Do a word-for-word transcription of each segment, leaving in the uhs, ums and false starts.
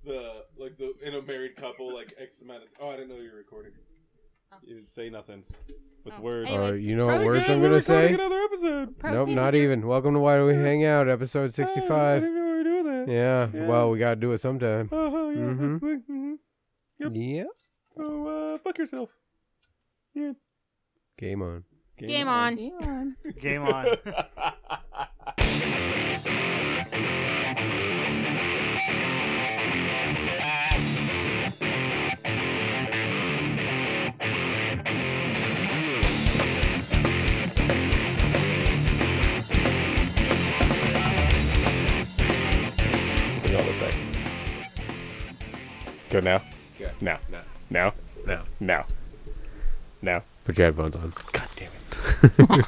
the like the in a married couple like X amount of. Oh, I didn't know you were recording. Oh. You didn't say nothing with Oh. words. Anyways, Uh, you know what proceed. words I'm We're gonna recording say? Another episode. Nope, Proceed not with your- even. Welcome to Why Do We Hang Out, episode Oh, I sixty-five. didn't know we were doing that. Yeah, Yeah. well, we gotta do it sometime. Oh yeah. Mhm. That's the, mhm. Yep. Yeah. Oh, uh, fuck yourself. Yeah. Game on. Game on. Game on. Hold on a sec. Go now. Yeah. Now. No. Now. No. Now. Now. Put your headphones on. God damn it.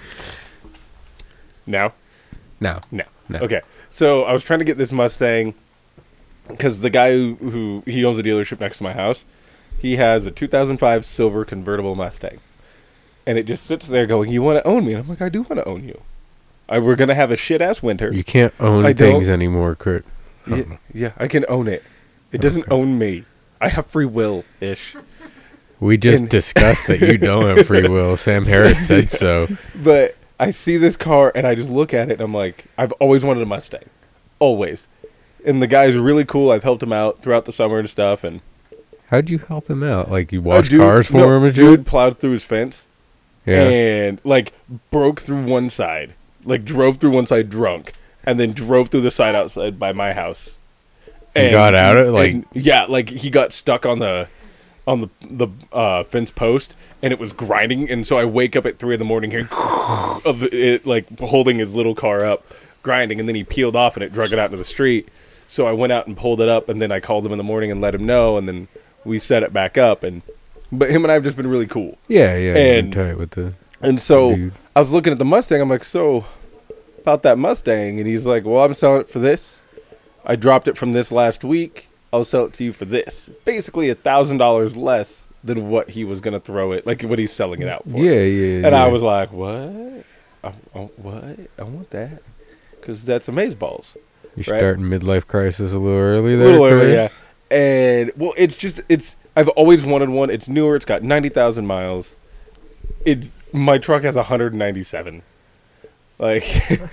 Now. No. No. No. Okay. So I was trying to get this Mustang because the guy who, who he owns a dealership next to my house, he has a two thousand five silver convertible Mustang, and it just sits there going, "You want to own me?" And I'm like, "I do want to own you. I, we're gonna have a shit ass winter. You can't own I things don't- anymore, Kurt. Yeah, yeah, I can own it. It doesn't Okay. own me. I have free will ish." We just And- discussed that you don't have free will. Sam Harris said so. But I see this car and I just look at it and I'm like, I've always wanted a Mustang. Always. And the guy's really cool. I've helped him out throughout the summer and stuff. And How'd you help him out? Like, you a watched dude- cars for no, him and dude shit? plowed through his fence Yeah. and, like, broke through one side. Like, drove through one side drunk. And then drove through the side outside by my house. And got out of it? Like- and- yeah, like, he got stuck on the... on the the uh, fence post, and it was grinding, and so I wake up at three in the morning hearing of it, like holding his little car up, grinding, and then he peeled off and it drug it out into the street. So I went out and pulled it up, and then I called him in the morning and let him know, and then we set it back up. And but him and I have just been really cool. Yeah, yeah. and- You're tight with the And so dude. I was looking at the Mustang. I'm like, so about that Mustang, and he's like, well, I'm selling it for this. I dropped it from this last week. I'll sell it to you for this. Basically a thousand dollars less than what he was gonna throw it, like what he's selling it out for. Yeah, yeah. And yeah. I was like, what? I, I, what? I want that. Because that's amazeballs. You're right? starting midlife crisis a little early A there. little early, Chris? yeah. And, well, it's just, it's, I've always wanted one. It's newer. It's got ninety thousand miles. It's, my truck has one hundred ninety-seven. Like,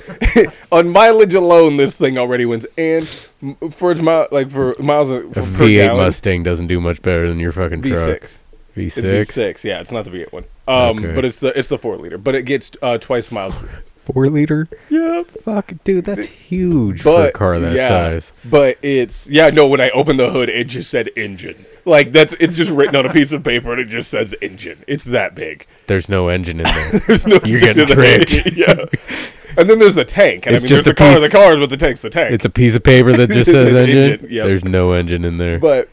on mileage alone, this thing already wins. And m- for its mile, like for miles uh, A for, per V eight gallon, Mustang doesn't do much better than your fucking V truck. six. V It's six. V six. Yeah, it's not the V eight one. Um, Okay. but it's the it's the four liter. But it gets uh, twice miles. Four liter? Yeah. Fuck, dude, that's huge But for a car that yeah, size. But it's yeah, no, when I opened the hood it just said engine. Like that's it's just written on a piece of paper and it just says engine. It's that big. The's no engine in there. There's no You're engine getting in there. tricked. Yeah. And then there's the tank. And It's I mean just there's a the car piece- the cars, but the tank's the tank. It's a piece of paper that just says engine. Engine, yep. There's no engine in there. But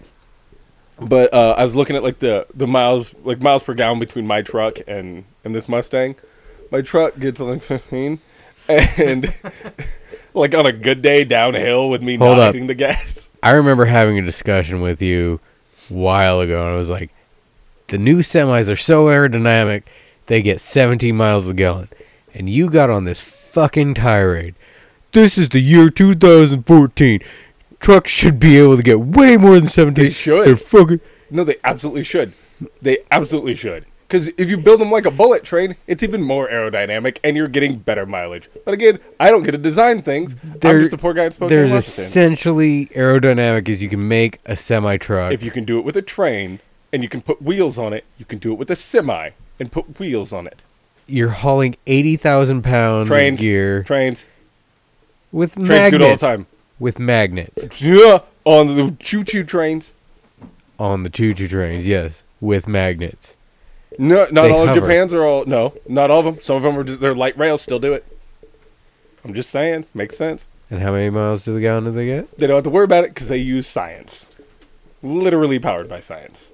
but uh, I was looking at like the, the miles like miles per gallon between my truck and, and this Mustang. My truck gets like fifteen and like on a good day downhill with me Hold not up. hitting the gas. I remember having a discussion with you a while ago, and I was like, the new semis are so aerodynamic, they get seventeen miles a gallon. And you got on this fucking tirade. This is the year two thousand fourteen. Trucks should be able to get way more than seventeen. They should. They're fucking... No, they absolutely should. They absolutely should. Because if you build them like a bullet train, it's even more aerodynamic, and you're getting better mileage. But again, I don't get to design things. They're- I'm just a poor guy in Spokane, There's Washington. essentially aerodynamic as you can make a semi-truck. If you can do it with a train, and you can put wheels on it, you can do it with a semi, and put wheels on it. You're hauling eighty thousand pounds Trains, of gear trains, with trains do it all the magnets. time. With magnets Yeah, on the choo-choo trains. on the choo-choo trains, yes, with magnets. No, not They all of hover. Japan's are all. No, not all of them. Some of them are. Just, they're light rails. Still do it. I'm just saying. Makes sense. And how many miles to the gallon do they get? They don't have to worry about it because they use science. Literally powered by science.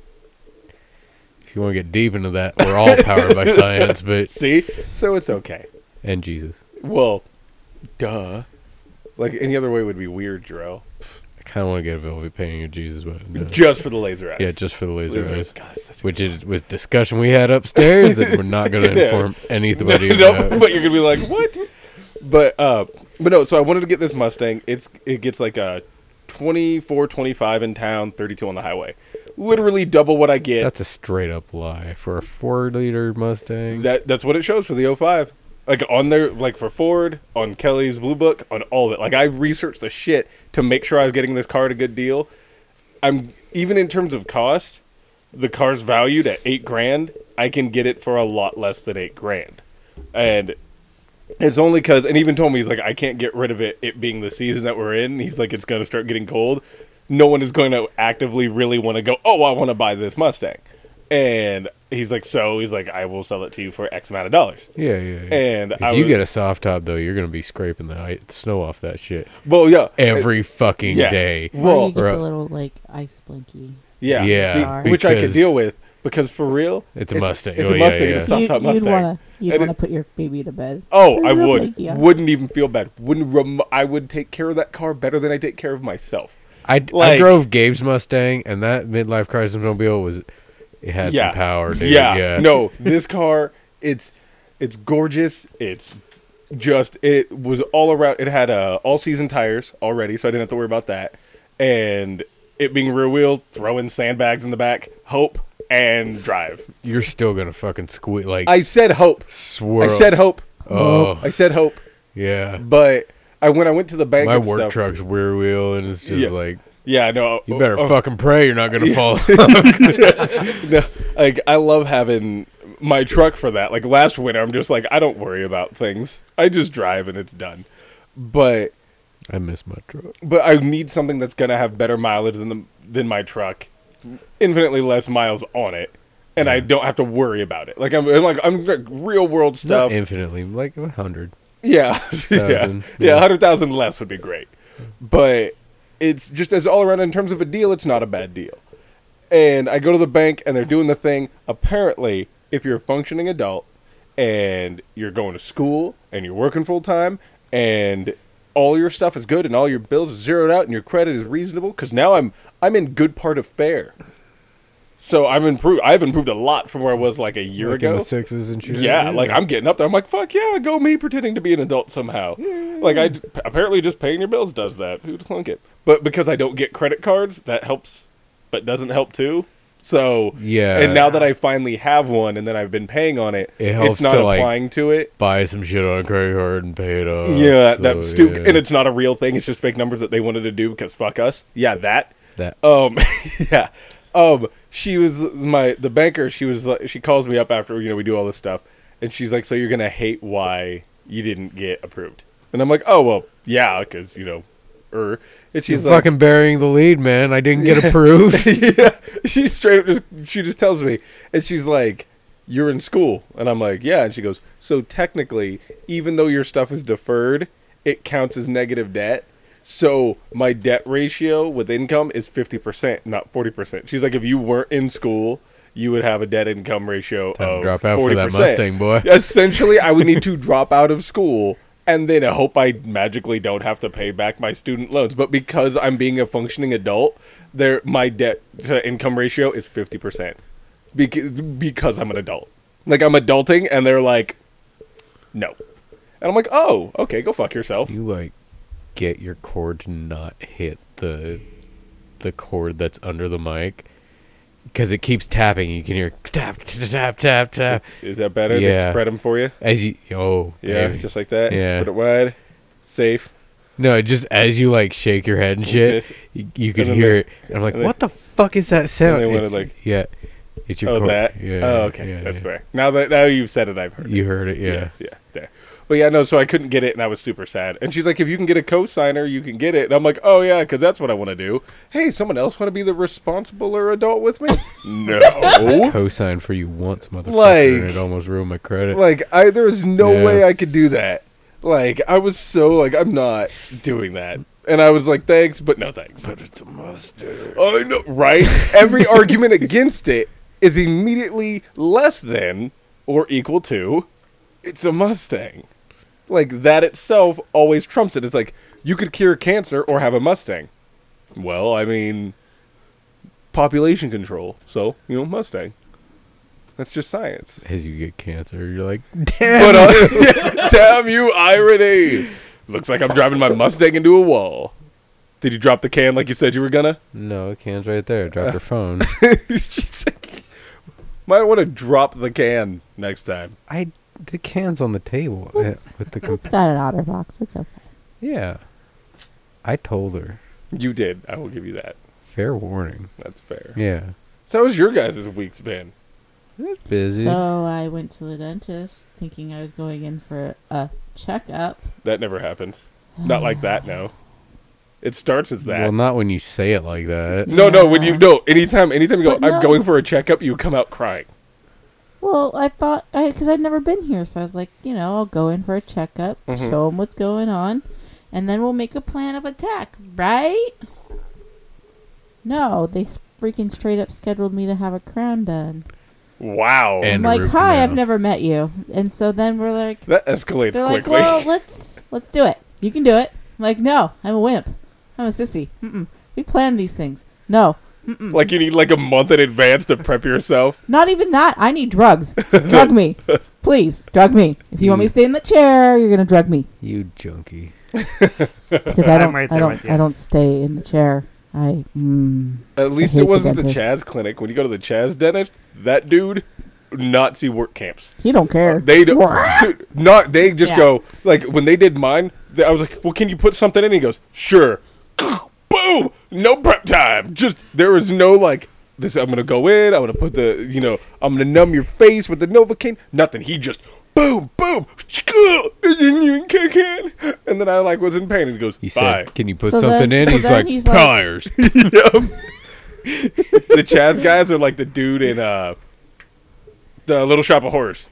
If you want to get deep into that, we're all powered by science, but See? So it's okay. and Jesus. Well, duh. Like any other way would be weird, Jarrell. I kind of want to get a velvet painting of Jesus, but no. Just for the laser eyes. yeah, just for the laser, Laser eyes, God, it's such a which is was discussion we had upstairs that we're not going to Yeah. inform anybody no, about. but you're gonna be like, what? But uh, but no. So I wanted to get this Mustang. It's it gets like a twenty-four, twenty-five in town, thirty-two on the highway. Literally double what I get. That's a straight up lie for a four liter Mustang. That that's what it shows for the oh five. Like on their like for Ford, on Kelly's Blue Book, on all of it. Like I researched the shit to make sure I was getting this car at a good deal. I'm even in terms of cost, the car's valued at eight grand. I can get it for a lot less than eight grand, and it's only because. And he even told me he's like, I can't get rid of it. It being the season that we're in, he's like, it's gonna start getting cold. No one is going to actively really want to go, oh, I want to buy this Mustang. And he's like, so he's like, I will sell it to you for X amount of dollars. Yeah, yeah. yeah. And if I you was, get a soft top though, you're gonna be scraping the ice, snow off that shit well, yeah, every fucking yeah. day. Or Well, you get bro. the little like ice blinky. yeah, Yeah, see, which I could because- deal with because for real, It's a Mustang. It's Oh, a yeah, Mustang. yeah. It's a soft You'd, top you'd Mustang. wanna you'd And wanna it- put your baby to bed. Oh, There's I a would. blinky on it. Wouldn't even feel bad. Wouldn't. Rem- I would take care of that car better than I take care of myself. I, I Like- drove Gabe's Mustang, and that midlife crisis mobile was it had Yeah. some power, dude. Yeah. Yeah, No, this car, it's it's gorgeous. It's just it was all around. It had uh, all season tires already, so I didn't have to worry about that. And it being rear wheel, throwing sandbags in the back, hope and drive. You're still gonna fucking squeak like I said hope. swirl. I said hope. Oh. I said hope. yeah. But I when I went to the bank, My and work stuff, truck's rear wheel, and it's just Yeah. like Yeah, no. you better oh, fucking pray you're not gonna fall. No, like I love having my truck for that. Like last winter, I'm just like I don't worry about things. I just drive and it's done. But I miss my truck. but I need something that's gonna have better mileage than the than my truck, infinitely less miles on it, and I don't have to worry about it. Like I'm, I'm like I'm like real world Not stuff. infinitely, like a hundred. Yeah, yeah, Thousand, yeah. yeah. A hundred thousand less would be great, but it's just as all around in terms of a deal. It's not a bad deal. And I go to the bank and they're doing the thing. Apparently, if you're a functioning adult and you're going to school and you're working full time and all your stuff is good and all your bills are zeroed out and your credit is reasonable, because now I'm I'm in good part of fair. So I'm improved. I've improved a lot from where I was like a year Like in ago. the sixes and shit. Yeah, like I'm getting up there. I'm like, fuck yeah, go me pretending to be an adult somehow. Like I apparently just paying your bills does that. Who'd thunk it? But because I don't get credit cards, that helps, but doesn't help too. So Yeah. and now that I finally have one, and then I've been paying on it, It helps it's not to, like, applying to it. buy some shit on a credit card and pay it off. Yeah, so, that stupid, yeah. and it's not a real thing. It's just fake numbers that they wanted to do because fuck us. Yeah, that. that. Um, yeah. Um, she was my the banker. She was like, she calls me up after you know we do all this stuff, and she's like, "So you're gonna hate why you didn't get approved?" And I'm like, "Oh well, yeah, because you know, er." And She's she's like, fucking burying the lead, man. I didn't get approved. "Yeah." She straight up just she just tells me, and she's like, "You're in school," and I'm like, "Yeah," and she goes, "So technically, even though your stuff is deferred, it counts as negative debt." So my debt ratio with income is fifty percent, not forty percent. She's like, if you weren't in school, you would have a debt income ratio Time to of drop out forty for percent. that Mustang, boy. Essentially, I would need to drop out of school and then I hope I magically don't have to pay back my student loans. But because I'm being a functioning adult, there my debt to income ratio is fifty percent because, because I'm an adult. Like I'm adulting and they're like, no. And I'm like, oh, okay, go fuck yourself. You like get your cord to not hit the the cord that's under the mic because it keeps tapping. You can hear tap tap tap tap Is that better? Yeah. They spread them for you? as you. Oh Yeah, baby. just like that. Yeah. Spread it wide. Safe. No, just as you like shake your head and shit, Just- you, you can then hear they- it. And I'm like, and they- what the fuck is that sound? they wanted, It's- like- yeah, it's your Oh, cord. that? Yeah. Oh, okay. yeah, That's yeah. fair. Now that now you've said it, I've heard it. You heard it, yeah. Yeah, yeah, there. But yeah, no, so I couldn't get it, and I was super sad. And she's like, if you can get a co-signer, you can get it. And I'm like, oh, yeah, because that's what I want to do. Hey, someone else want to be the responsibler adult with me? No. Co-sign for you once, motherfucker. Like- and it almost ruined my credit. Like, I there is no Yeah. way I could do that. Like, I was so, like, I'm not doing that. And I was like, thanks, but no thanks. but it's a Mustang. I know, right? Every argument against it is immediately less than or equal to, it's a Mustang. Like, that itself always trumps it. It's like, you could cure cancer or have a Mustang. Well, I mean, population control. So, you know, Mustang. That's just science. As you get cancer, you're like, damn. But, uh, damn you, irony. Looks like I'm driving my Mustang into a wall. Did you drop the can like you said you were gonna? No, the can's right there. Drop your phone. She's like, might want to drop the can next time. I the can's on the table uh, It's, with the it's comp- got an otter box. It's okay. Yeah. I told her. You did. I will give you that. Fair warning. That's fair. Yeah. So how was your guys' week's been? It's busy. So I went to the dentist thinking I was going in for a checkup. That never happens. Not like that, no. It starts as that. Well, not when you say it like that. no, no, when Yeah. you no, anytime anytime you go, But I'm no. going for a checkup, you come out crying. Well, I thought, because I'd never been here, so I was like, you know, I'll go in for a checkup, Mhm. show them what's going on, and then we'll make a plan of attack, right? No, they freaking straight up scheduled me to have a crown done. Wow. And- I'm a like, root hi, canal. I've never met you. And so then we're like, that escalates they're like, quickly. well, let's let's do it. You can do it. I'm like, no, I'm a wimp. I'm a sissy. Mm-mm. We plan these things. No. Mm-mm. Like you need like a month in advance to prep yourself. Not even that. I need drugs. Drug me. Please, drug me. If you want me to stay in the chair, you're going to drug me. You junkie. Because I I'm don't, right I there with don't, you. I don't stay in the chair. I, mm, At least hate it the wasn't the, dentist. Chaz clinic. When you go to the Chaz dentist, that dude Nazi work camps. he don't care. They don't. Dude, not they just Yeah. go like when they did mine. They, I was like, "Well, can you put something in?" He goes, "Sure." Boom! No prep time. Just there was no like this. I'm gonna go in. I'm gonna put the you know. I'm gonna numb your face with the Novocaine. Nothing. He just boom, boom, and then I like was in pain. And he goes, He "Bye." said, "Can you put So something then- in?" so He's then like, he's like- "Pliers." Yep. The Chaz guys are like the dude in uh the Little Shop of Horrors.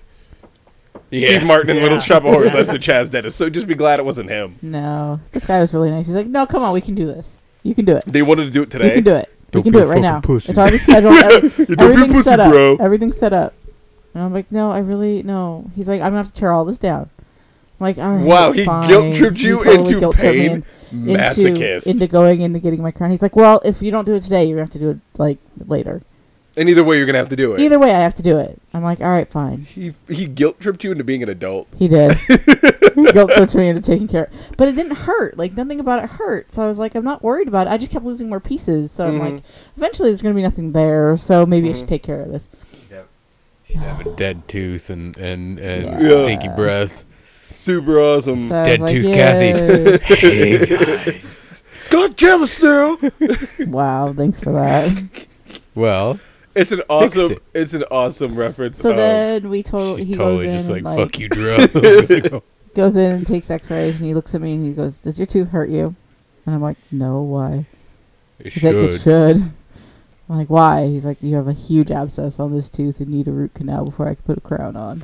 Steve Martin in Yeah. Little Shop of Horrors. That's the Chaz dentist. So just be glad it wasn't him. No. This guy was really nice. He's like, no, come on. We can do this. You can do it. They wanted to do it We today. can do it. We Don't can be do a it right now. fucking pussy. It's already scheduled. Every, be a everything's pussy, set up. bro. Everything's set up. And I'm like, no, I really, no. He's like, I'm going to have to tear all this down. I'm like, all right, Wow, he fine. guilt-tripped He you totally into guilt-tripped me pain. in- Masochist. Into, into going into getting my crown. He's like, well, if you don't do it today, you're going to have to do it, like, later. And either way, you're gonna have to do it. Either way, I have to do it. I'm like, all right, fine. He he guilt tripped you into being an adult. He did. He guilt tripped me into taking care. But it didn't hurt. Like, nothing about it hurt. So I was like, I'm not worried about it. I just kept losing more pieces. So I'm Mhm. like, eventually there's going to be nothing there. So maybe I should Mhm. take care of this. She'd have a dead tooth and and, and Yeah. stinky breath. Super awesome. So I Dead was like, tooth yay. Kathy. Hey guys. Got jealous now. Wow, thanks for that. Well, It's an awesome. it. It's an awesome reference. So of, then we totally she's he totally goes in just like, and like "Fuck you, Drew." goes in and takes X-rays and he looks at me and he goes, "Does your tooth hurt you?" And I'm like, "No, why?" It He's like, "It should. should." I'm like, "Why?" He's like, "You have a huge abscess on this tooth and need a root canal before I can put a crown on."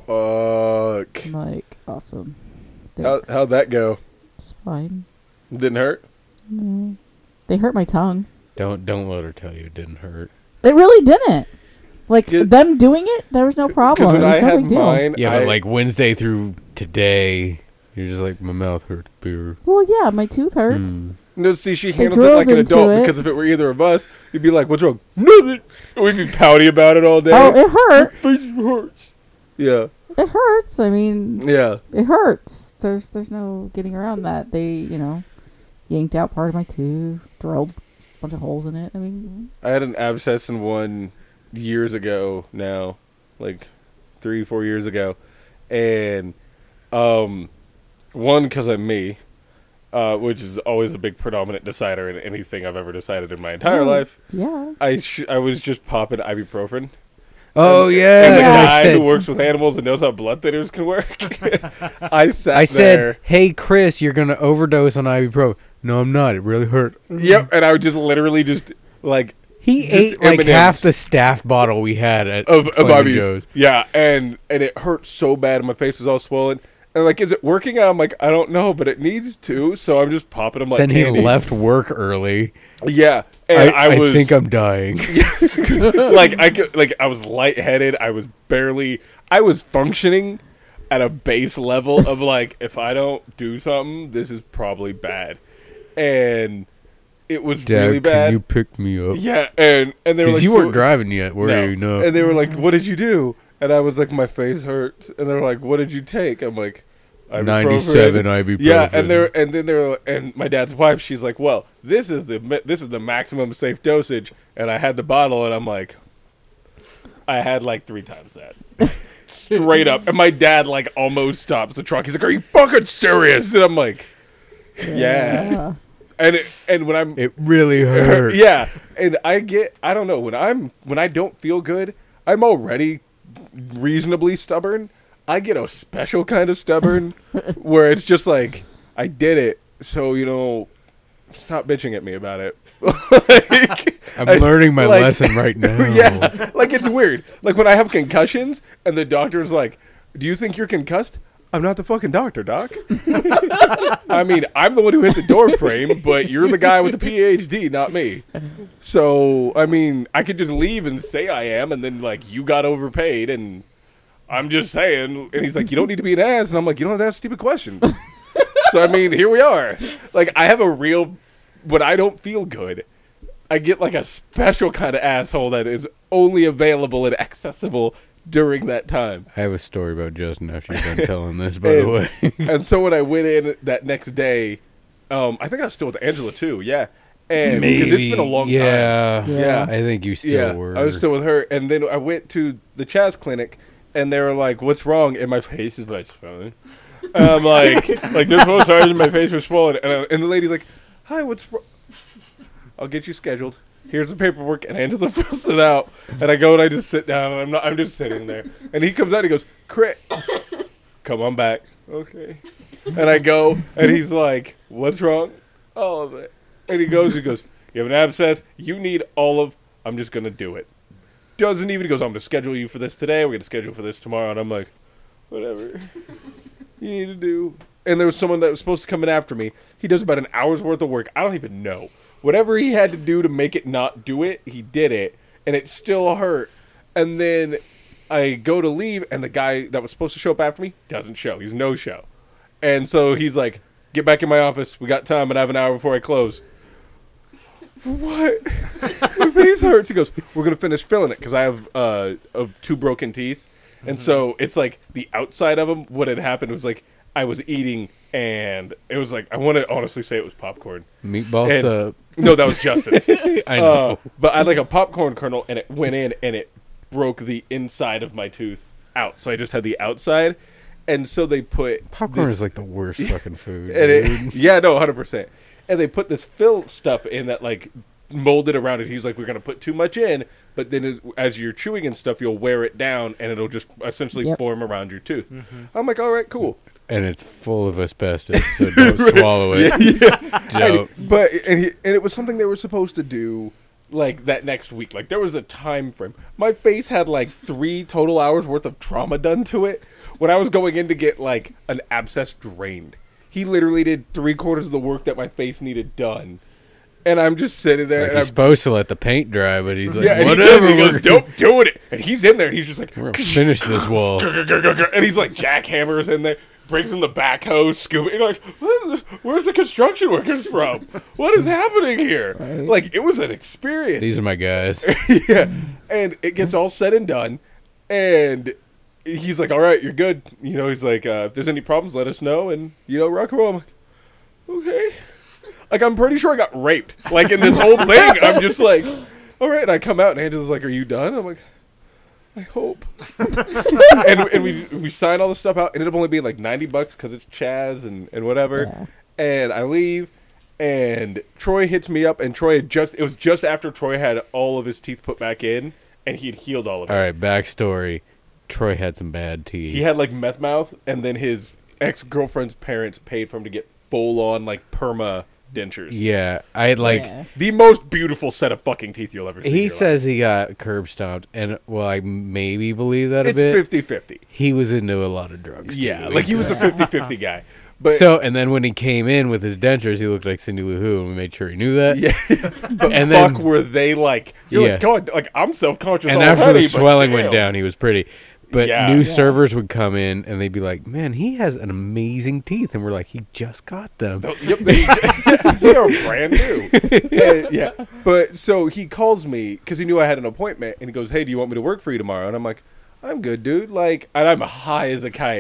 Fuck. I'm like, "Awesome." How Thanks. how'd that go? It's fine. Didn't hurt. No. They hurt my tongue. Don't don't let her tell you it didn't hurt. It really didn't. Like Good. them doing it, there was no problem. Because when It was I no had big deal. mine, Yeah, I, but like Wednesday through today, you're just like, my mouth hurts. Beer. Well, yeah, my tooth hurts. Mm. no. See, she They handles it drilled like an into adult. it. Because if it were either of us, you'd be like, "What's wrong?" Nothing. And we'd be pouty about it all day. Oh, it hurt. Face hurts. Yeah. It hurts. I mean, Yeah. it hurts. There's there's no getting around that. They, you know, yanked out part of my tooth, drilled a bunch of holes in it. I mean, I had an abscess in one years ago now, like three, four years ago, and um, one because I'm me, uh, which is always a big predominant decider in anything I've ever decided in my entire Oh. life. yeah. I sh- I was just popping ibuprofen. Oh and, yeah, and the Yeah. guy I said, who works with animals and knows how blood thinners can work. I sat I said, there. "Hey Chris, you're gonna overdose on ibuprofen." No, I'm not. It really hurt. Yep, and I would just literally just like He Just ate like M and half M's. the staff bottle we had at of, of Flamin' Ibis. Joe's. Yeah, and and it hurt so bad, and my face was all swollen. And like, is it working? And I'm like, I don't know, but it needs to. So I'm just popping them like Then candy. he left work early. Yeah, and I, I, I was think I'm dying. like, I could, like I was lightheaded. I was barely. I was functioning at a base level of like, if I don't do something, this is probably bad. And it was Dad, really bad. can you pick me up? Yeah, and and they were Because like, you so- weren't driving yet, were No. you? No. And they were like, "What did you do?" And I was like, "My face hurts." And they were like, "What did you take?" I'm like, ibuprofen. ninety-seven ibuprofen. Yeah, and they're and then they're and my dad's wife, she's like, well, this is the mi- this is the maximum safe dosage, and I had the bottle, and I'm like, I had like three times that, straight up, and my dad like almost stops the truck. He's like, are you fucking serious? And I'm like, yeah, and it, and when I'm It really hurt. yeah, and I get I don't know when I'm when I don't feel good, I'm already reasonably stubborn. I get a special kind of stubborn where it's just like I did it, so you know, stop bitching at me about it. Like, I'm I- learning my like- lesson right now. yeah, like it's weird. Like when I have concussions and the doctor's like, "Do you think you're concussed?" I'm not the fucking doctor, doc. I mean, I'm the one who hit the door frame, but you're the guy with the P H D, not me. So, I mean, I could just leave and say I am, and then, like, you got overpaid, and I'm just saying. And he's like, you don't need to be an ass. And I'm like, you don't have that stupid question. So, I mean, here we are. Like, I have a real, when I don't feel good, I get, like, a special kind of asshole that is only available and accessible during that time. I have a story about Justin after you're done telling this, by the And- way. And so when I went in that next day, um, I think I was still with Angela too. Yeah, and because it's been a long time. yeah. Yeah. I think you still Yeah, were. I was still with her, and then I went to the Chaz clinic, and they were like, "What's wrong?" And my face is like swollen. And I'm like, like there's no signs, and my face was swollen, and, I, and the lady's like, "Hi, what's wrong?" I'll get you scheduled. Here's the paperwork, and Angela fills it out, and I go and I just sit down, and I'm not, I'm just sitting there, and he comes out, and he goes, "Crit, come on back." Okay. And I go, and he's like, "What's wrong?" All of it. And he goes, he goes, "You have an abscess. You need all of, I'm just going to do it." Doesn't even, he goes, "I'm going to schedule you for this today. We're going to schedule for this tomorrow." And I'm like, whatever you need to do. And there was someone that was supposed to come in after me. He does about an hour's worth of work. I don't even know. Whatever he had to do to make it not do it, he did it. And it still hurt. And then I go to leave, and the guy that was supposed to show up after me doesn't show. He's no show. And so he's like, "Get back in my office. We got time, and I have an hour before I close." What? My face hurts. He goes, "We're going to finish filling it," because I have uh, uh, two broken teeth. And so it's like the outside of them, what had happened was like I was eating, and it was like, I want to honestly say it was popcorn. Meatball And- sub. No, that was Justin's. I know. Uh, but I had like a popcorn kernel, and it went in, and it broke the inside of my tooth out. So I just had the outside. And so they put Popcorn this- is like the worst fucking food. and dude. it, yeah, no, one hundred percent. And they put this fill stuff in that like molded around it. He's like, "We're gonna put too much in, but then it, as you're chewing and stuff, you'll wear it down, and it'll just essentially Yep. form around your tooth." I'm like, "All right, cool." And it's full of asbestos, so don't swallow it. Don't. And, but and, he, and it was something they were supposed to do like that next week. Like there was a time frame. My face had like three total hours worth of trauma done to it when I was going in to get like an abscess drained. He literally did three quarters of the work that my face needed done, and I'm just sitting there. Like and he's I'm, supposed to let the paint dry, but he's like, yeah, and whatever. He, does, and he goes, we're, "Don't do it." And he's in there, and he's just like, we're gonna finish this wall. and he's like jackhammers in there, brings in the backhoe, scoop. And you're like, "What- where's the construction workers from? What is happening here?" Right. Like it was an experience. These are my guys. Yeah, and it gets all said and done, and he's like, "All right, you're good." You know, he's like, uh, "If there's any problems, let us know." And you know, rock and roll. I'm like, okay. Like I'm pretty sure I got raped. Like in this whole thing, I'm just like, all right. And I come out, and Angela's like, "Are you done?" I'm like, "I hope." and and we we sign all the stuff out. It ended up only being like ninety bucks because it's Chaz and and whatever. Yeah. And I leave. And Troy hits me up, and Troy had just, it was just after Troy had all of his teeth put back in, and he had healed all of it. All right, backstory. Troy had some bad teeth. He had like meth mouth, and then his ex-girlfriend's parents paid for him to get full-on like perma dentures. yeah, I had like. Yeah. The most beautiful set of fucking teeth you'll ever see. in He your says he got curb stomped, and well, I maybe believe that life. a It's bit. fifty-fifty. He was into a lot of drugs. Yeah, too. like he was a fifty-fifty guy. But so, and then when he came in with his dentures, he looked like Cindy Lou Who, and we made sure he knew that. yeah, but And fuck then- were they like, you're Yeah. like, God, like I'm self-conscious And already, after the but swelling went damn. down, he was pretty. But Yeah. new Yeah. servers would come in, and they'd be like, "Man, he has an amazing teeth," and we're like, "He just got them." Oh, yep, they, they are brand new. Uh, yeah, but so he calls me because he knew I had an appointment, and he goes, "Hey, do you want me to work for you tomorrow?" And I'm like, "I'm good, dude." Like, and I'm high as a kite,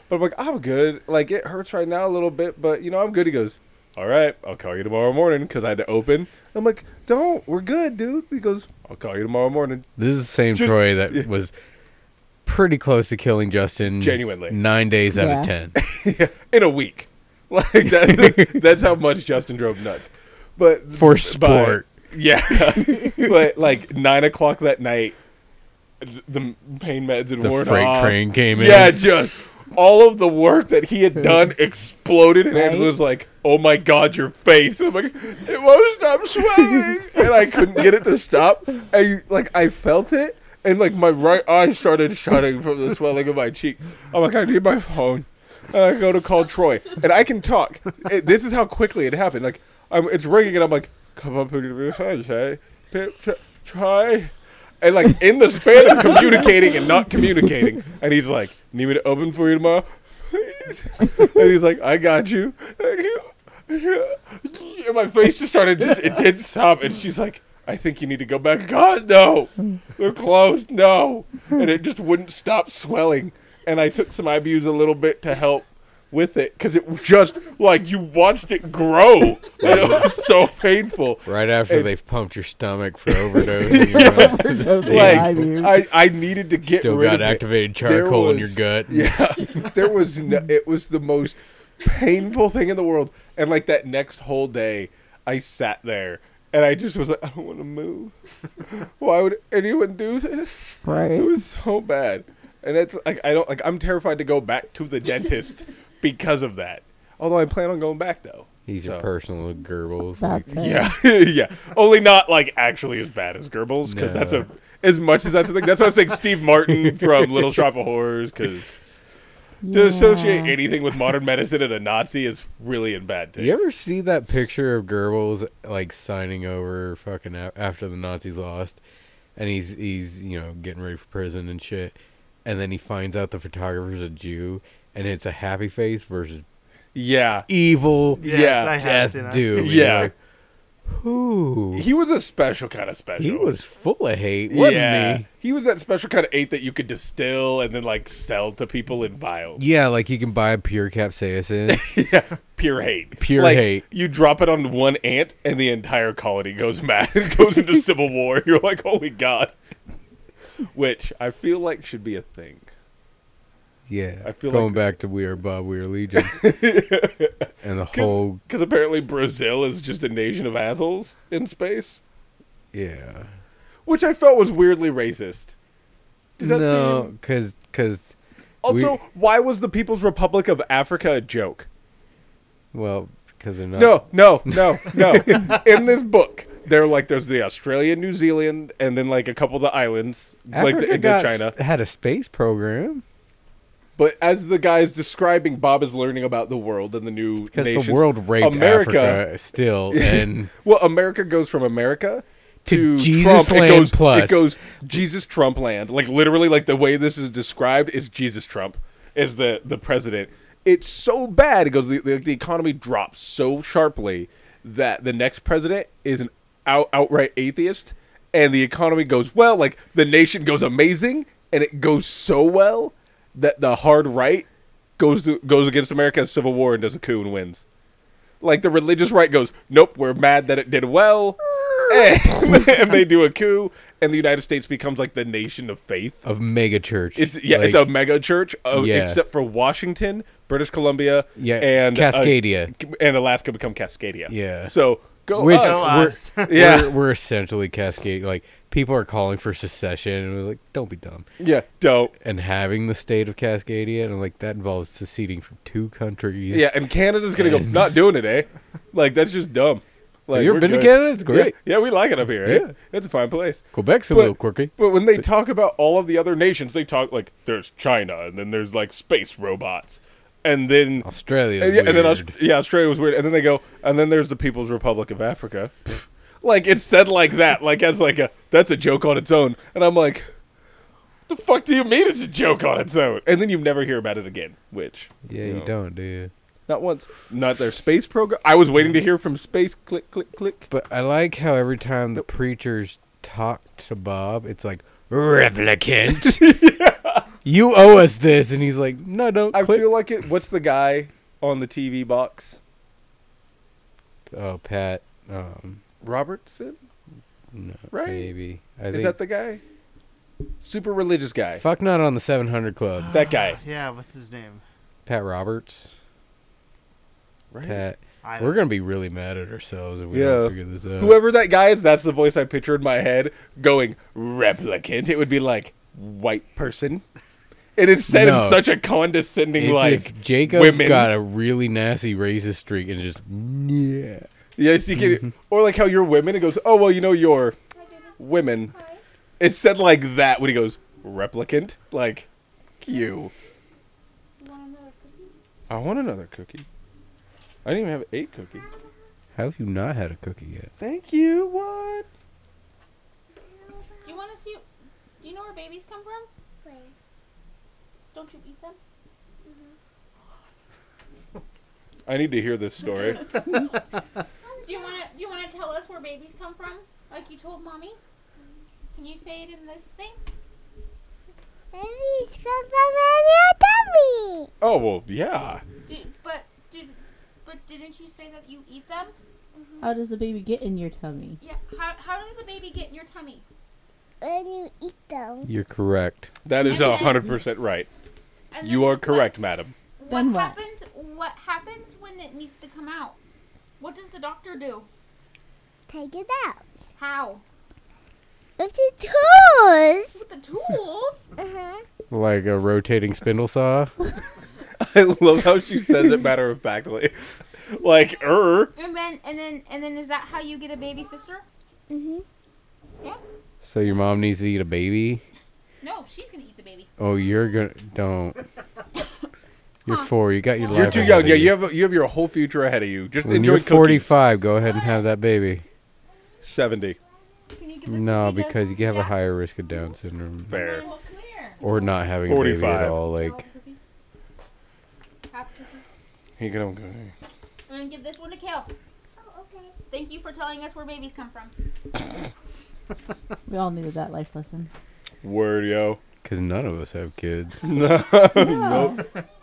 But I'm like, I'm good. Like, it hurts right now a little bit, but, you know, I'm good. He goes, all right, I'll call you tomorrow morning because I had to open. I'm like, don't. We're good, dude. He goes, I'll call you tomorrow morning. This is the same Just- Troy that yeah. was pretty close to killing Justin. Genuinely. Nine days out Yeah. of ten. Yeah, in a week. Like, that, that's how much Justin drove nuts. But For by- sport. yeah. But, like, nine o'clock that night, th- the pain meds had The worn freight off. train came in. Yeah, just all of the work that he had done exploded, and Right? Angela's like, "Oh my God, your face!" I'm like, "It won't stop swelling," and I couldn't get it to stop. And like, I felt it, and like my right eye started shutting from the swelling of my cheek. I'm like, "I need my phone." And I go to call Troy, and I can talk. It, this is how quickly it happened. Like, I'm, it's ringing, and I'm like, "Come up and give me a phone, Jay. Pip, tr- Try." And like in the span of communicating and not communicating, and he's like, "Need me to open for you tomorrow, please?" And he's like, "I got you." And my face just started, just, it didn't stop. And she's like, "I think you need to go back." God, no, they're closed, no. And it just wouldn't stop swelling. And I took some Ibuse a little bit to help with it because it was just like you watched it grow, and it was so painful. Right after And- they've pumped your stomach for overdosing. you know, Overdose of Like Ibuse. I, I needed to get Still rid got of it. activated There charcoal in your was- gut. Yeah, there was no, it was the most painful thing in the world. And like that next whole day, I sat there and I just was like, I don't want to move. Why would anyone do this? It right? was so bad. And it's like I don't like. I'm terrified to go back to the dentist because of that. Although I plan on going back though. He's your So- personal Goebbels. Bad Like, thing. Yeah, yeah. Only not like actually as bad as Goebbels because that's No. a as much as that's a thing. That's why I was saying Steve Martin from Little Shop of Horrors because to associate Yeah. anything with modern medicine and a Nazi is really in bad taste. you ever see that picture of Goebbels like signing over fucking a- after the Nazis lost, and he's he's you know getting ready for prison and shit, and then he finds out the photographer's a Jew, and it's a happy face versus Yeah, evil Yes, Yeah, I have death seen that. dude. Yeah. You're like, who? he was a special kind of special. He was full of hate, wasn't yeah, he? he was that special kind of eight that you could distill and then like sell to people in vials. Yeah, like you can buy pure capsaicin. Yeah, pure hate. Pure Like, hate. You drop it on one ant, and the entire colony goes mad. It goes into civil war. You're like, holy God. Which I feel like should be a thing. Yeah, I feel going like- back to We Are Bob, We Are Legion, and the whole Because apparently Brazil is just a nation of assholes in space. yeah. Which I felt was weirdly racist. Does that no, seem... because because Also, why was the People's Republic of Africa a joke? well because they're not. No, no, no, no. In this book, they're like, there's the Australia, New Zealand, and then like a couple of the islands, like Africa the got Indochina. s- had a space program But as the guy's describing, Bob is learning about the world and the new because nations. the world raped America- Africa still, and Well, America goes from America To to, Jesus Trump. land it goes, plus. It goes Jesus Trump land. Like literally, like the way this is described is Jesus Trump is the the president. It's so bad. It goes the, the the economy drops so sharply that the next president is an out, outright atheist, and the economy goes well. Like the nation goes amazing, and it goes so well that the hard right goes to, goes against America's civil war and does a coup and wins. Like the religious right goes, nope, we're mad that it did well, and, and they do a coup, and the United States becomes like the nation of faith. of mega church. It's yeah, it's Like, a mega church, uh, Yeah. except for Washington, British Columbia, Yeah, and uh, Cascadia. and Alaska become Cascadia. Yeah. So go Which us. Go we're, us. Yeah. we're, we're essentially Cascade. Like people are calling for secession, and we're like, don't be dumb. Yeah, don't. And having the state of Cascadia, and I'm like, that involves seceding from two countries. Yeah, and Canada's gonna go, not doing it, eh? Like that's just dumb. Like, Have you ever we're been to good. Canada? It's great. Yeah, yeah, we like it up here. Eh? Yeah. It's a fine place. Quebec's a But- little quirky. But when they talk about all of the other nations, they talk like there's China, and then there's like space robots, and then Australia. and, yeah, and then Aus- yeah, Australia was weird, and then they go, and then there's the People's Republic of Africa. Pfft. Like it's said like that, like as like a that's a joke on its own, and I'm like, the fuck do you mean it's a joke on its own? And then you never hear about it again, which yeah, you know, don't, do you? not once, not their space program. I was waiting to hear from space. Click, click, click. But I like how every time the preachers talk to Bob, it's like replicant. You owe us this. And he's like, no, don't. I quit. feel like it. What's the guy on the T V box? Oh, Pat. Um, Robertson? no, Right? maybe. I Is think. that the guy? Super religious guy. Fuck not on the seven hundred Club. That guy. Yeah, what's his name? Pat Roberts. Right? Pat. I We're going to be really mad at ourselves if we Yeah. don't figure this out. Whoever that guy is, that's the voice I picture in my head going, replicant. It would be like, white person. And it's said No. in such a condescending, It's like, if Jacob women. got a really nasty racist streak and just, yeah. Yes, you can. Or like how you're women, it goes, oh, well, you know, you're women. It's said like that when he goes, replicant. Like, you. I want another cookie. I didn't even have a cookie. How have you not had a cookie yet? Thank you. What? Do you want to see? Do you know where babies come from? Where? Don't you eat them? I need to hear this story. Do you want to? Do you want to tell us where babies come from, like you told mommy? Can you say it in this thing? Babies come from in your tummy. Oh, well, yeah. Did, but did, but didn't you say that you eat them? How does the baby get in your tummy? Yeah. How how does the baby get in your tummy? When you eat them. You're correct. That is And a then- hundred percent right. And You then are what- correct, madam. What, Then what? happens? What happens when it needs to come out? What does the doctor do? Take it out. How? With the tools. With the tools? Uh-huh. Like a rotating spindle saw. I love how she says it matter of factly. Like, er. And then and then and then is that how you get a baby sister? Mm-hmm. Yeah. So your mom needs to eat a baby. No, she's gonna eat the baby. Oh, you're gonna don't. You're Huh. four. You got your You're life. too ahead young. of Yeah, you have you have your whole future ahead of you. Just When enjoy you're cookies. forty-five, go ahead and have that baby. seventy. Can you give this No, one to because you to have a Jack? higher risk of Down syndrome Fair. Come here. or not having a baby at forty-five. all. Half Like, a cookie. Half a cookie. He can go. And then give this one to Kale. Oh, okay. Thank you for telling us where babies come from. We all needed that life lesson. Word, yo. because none of us have kids. No. No.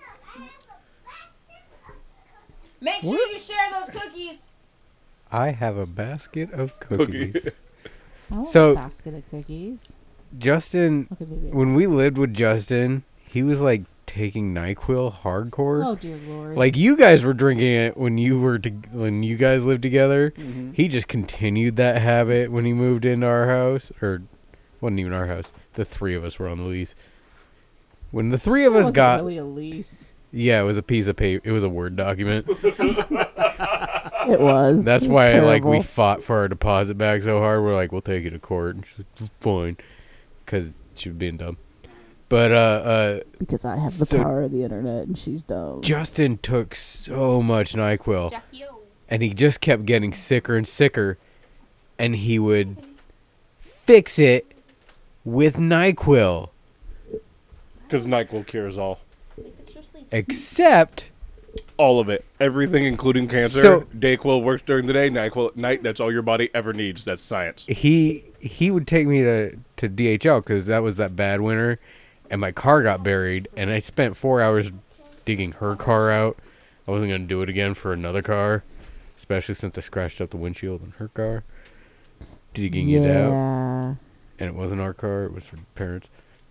Make sure What? you share those cookies. I have a basket of cookies. Cookie. I want So- a basket of cookies. Justin, Okay, baby. when we lived with Justin, he was like taking NyQuil hardcore. Oh dear lord. Like you guys were drinking it when you were to, when you guys lived together. Mm-hmm. He just continued that habit when he moved into our house, or wasn't even our house. The three of us were on the lease. When the three of That us wasn't got, really a lease. yeah, it was a piece of paper. It was a Word document. It was. That's It was why like we terrible. fought for our deposit back so hard. We're like, we'll take you to court. And she's like, fine, because she was being dumb. But uh, uh, because I have the So- power of the internet and she's dumb. Justin took so much NyQuil. Jackie O. And he just kept getting sicker and sicker, and he would fix it with NyQuil. Because NyQuil cures all. Fix your sleep. Except, All of it. Everything, including cancer. So- Dayquil works during the day. NyQuil at night. That's all your body ever needs. That's science. he he would take me to, to D H L because that was that bad winter, and my car got buried, and I spent four hours digging her car out. I wasn't going to do it again for another car, especially since I scratched up the windshield in her car. Digging yeah. it out. And it wasn't our car, it was her parents.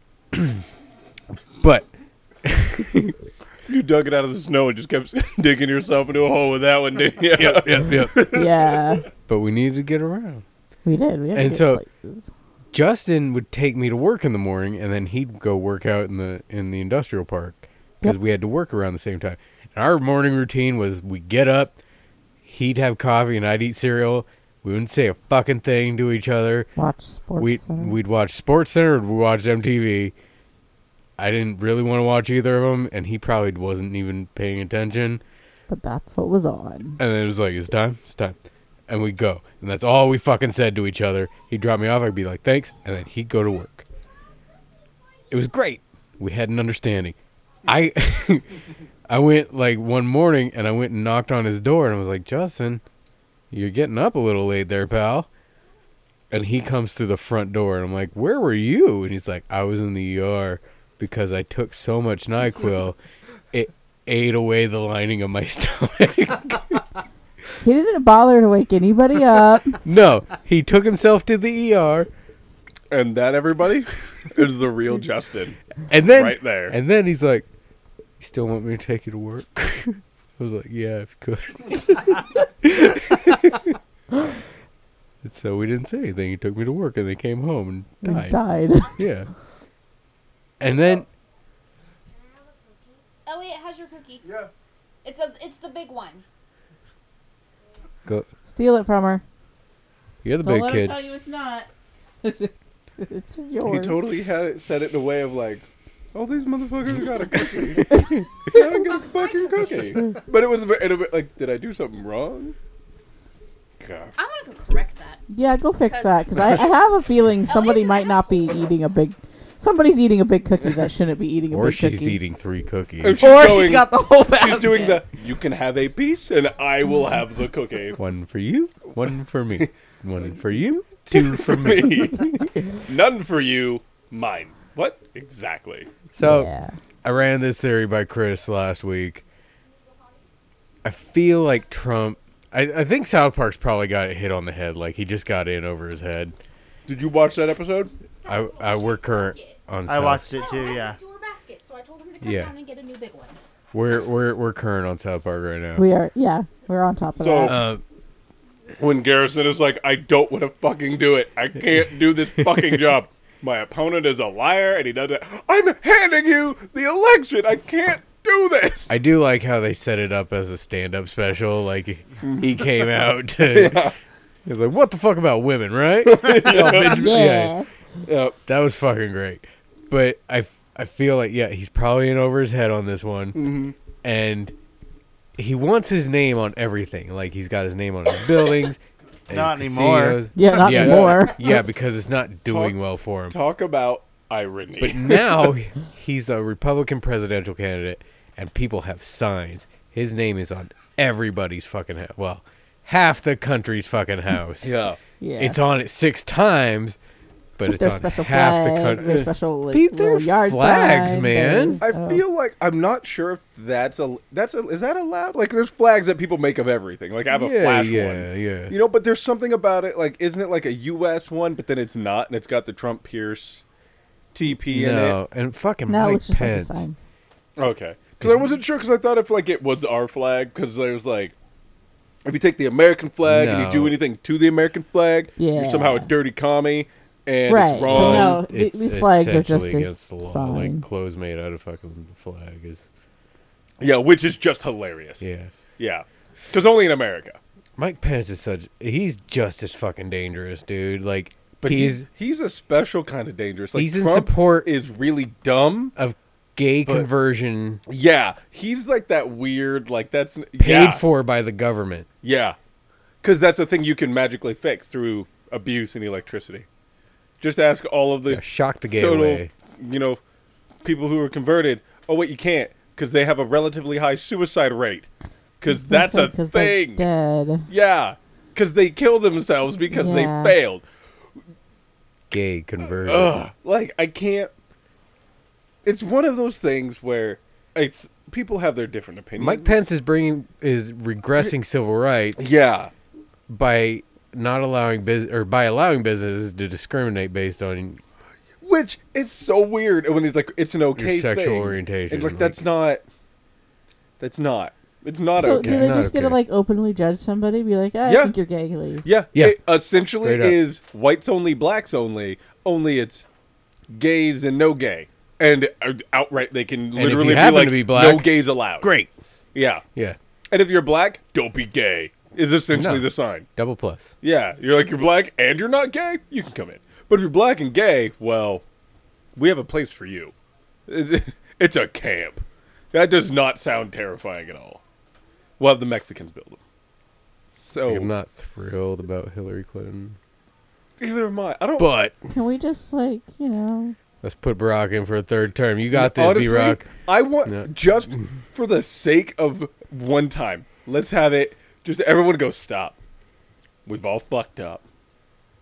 But You dug it out of the snow and just kept digging yourself into a hole with that one, didn't you? yep, yep, yep. Yeah. But we needed to get around. We did. We had And to get so- places. Justin would take me to work in the morning, and then he'd go work out in the in the industrial park because Yep. we had to work around the same time. And our morning routine was we'd get up, he'd have coffee, and I'd eat cereal. We wouldn't say a fucking thing to each other. Watch Sports We Center. we'd watch Sports Center, or we watched M T V. I didn't really want to watch either of them, and he probably wasn't even paying attention. but that's what was on. And then it was like, it's time, it's time. And we'd go. And that's all we fucking said to each other. He'd drop me off, I'd be like, thanks. And then he'd go to work. It was great. We had an understanding. I I went like one morning and I went and knocked on his door and I was like, Justin, you're getting up a little late there, pal. And he comes to the front door and I'm like, where were you? And he's like, I was in the E R because I took so much NyQuil, it ate away the lining of my stomach. He didn't bother to wake anybody up. No, he took himself to the E R, And that, everybody, is the real Justin. and then Right there. and then he's like, "You still want me to take you to work?" I was like, "Yeah, if you could." And so we didn't say anything. He took me to work, and they came home and And died. died. Yeah. And then Elliot, how's your cookie? Yeah. It's a, it's the big one. go. Steal it from her. You're the Don't big let kid. her tell you it's not. It's He yours. totally had it, said it in a way of like, "Oh, these motherfuckers got a cookie. I don't get a fucking cookie." But it was a bit, a bit like, did I do something wrong? God. I'm gonna go correct that. Yeah, go fix Because- that because I, I have a feeling somebody an might not be eating a big. Somebody's eating a big cookie that shouldn't be eating a Or big she's cookie. eating three cookies. And she's Or going, she's got the whole basket. she's doing the, you can have a piece and I will have the cookie. One for you, one for me. One for you, two for me. Me. None for you, mine. What? Exactly. So Yeah. I ran this theory by Chris last week. I feel like Trump. I, I think South Park's probably got it hit on the head. Like he just got in over his head. Did you watch that episode? I I we're current on. I South, watched it No, too, I yeah. went to her basket, so I told him to come Yeah. down and get a new big one. We're we're we're current on South Park right now. We are. Yeah, we're on top of So- that. Uh, When Garrison is like, I don't want to fucking do it. I can't do this fucking job. My opponent is a liar and he does it. I'm handing you the election. I can't do this. I do like how they set it up as a stand-up special. Like he came out to. He was like, "What the fuck about women, right?" Oh, bitch, yeah. Yep. that was fucking great. But I, f- I feel like yeah, he's probably in over his head on this one, Mm-hmm. and he wants his name on everything. Like he's got his name on his buildings. and Not his anymore. casinos. Yeah, not Yeah. anymore. Yeah, because it's not doing well for him. Talk about irony. But now he's a Republican presidential candidate, and people have signs. His name is on everybody's fucking house. Well, half the country's fucking house. yeah. Yeah. It's on it six times, but With it's their on special half flag, the country. their special like, Beat their little yard flags, sign, man. there's- I oh. feel like I'm not sure if that's a that's a is that allowed? Like there's flags that people make of everything. Like I have a yeah, flash yeah, one. yeah. You know, but there's something about it. Like, isn't it like a U S one, but then it's not, and it's got the Trump Pierce T P in it. No, and fucking No, Mike it's just Pence. like the signs. Okay, because I wasn't sure because I thought if like it was our flag because there's like if you take the American flag and you do No. anything to the American flag, Yeah. you're somehow a dirty commie and Right, it's but wrong. no. th- It's these flags are just essentially his against the law. sign. Like clothes made out of fucking the flag is. Yeah, which is just hilarious. Yeah. Yeah, because only in America. Mike Pence is such. He's just as fucking dangerous, dude. Like, But he's he's he's a special kind of dangerous. Like he's in Trump support is really dumb. of gay But- conversion Yeah, he's like that weird. Like that's paid yeah, for by the government. Yeah, because that's the thing you can magically fix through abuse and electricity. Just ask all of the Yeah, shock the gay total, away. you know, people who are converted. Oh wait, you can't because they have a relatively high suicide rate. Because that's a Because they're thing. dead. Yeah, because they kill themselves because Yeah. they failed. Gay conversion. Ugh, like I can't. It's one of those things where it's people have their different opinions. Mike Pence is bringing is regressing civil rights Yeah, by not allowing business or by allowing businesses to discriminate based on which is so weird when it's like it's an okay your sexual thing. orientation. And like Like, that's not. That's not. It's not So okay. do they Not just get to okay. like openly judge somebody? Be like, ah, I Yeah. think you're gay. Leave. Yeah, Yeah. It essentially Straight up. is whites only, blacks only. Only it's gays and no gay, and uh, outright they can if you literally be happen like, to be black, no gays allowed. great. Yeah, Yeah. and if you're black, don't be gay. Is essentially No. the sign. Double plus. Yeah, you're like you're black and you're not gay, you can come in. But if you're black and gay, well, we have a place for you. It's a camp. That does not sound terrifying at all. We'll have the Mexicans build them. So I'm not thrilled about Hillary Clinton. either am I. I don't. But Can we just like, you know? let's put Barack in for a third term. You got this, Honestly, B-Rock. I want No. just for the sake of one time. Let's have it. Just everyone go stop. We've all fucked up.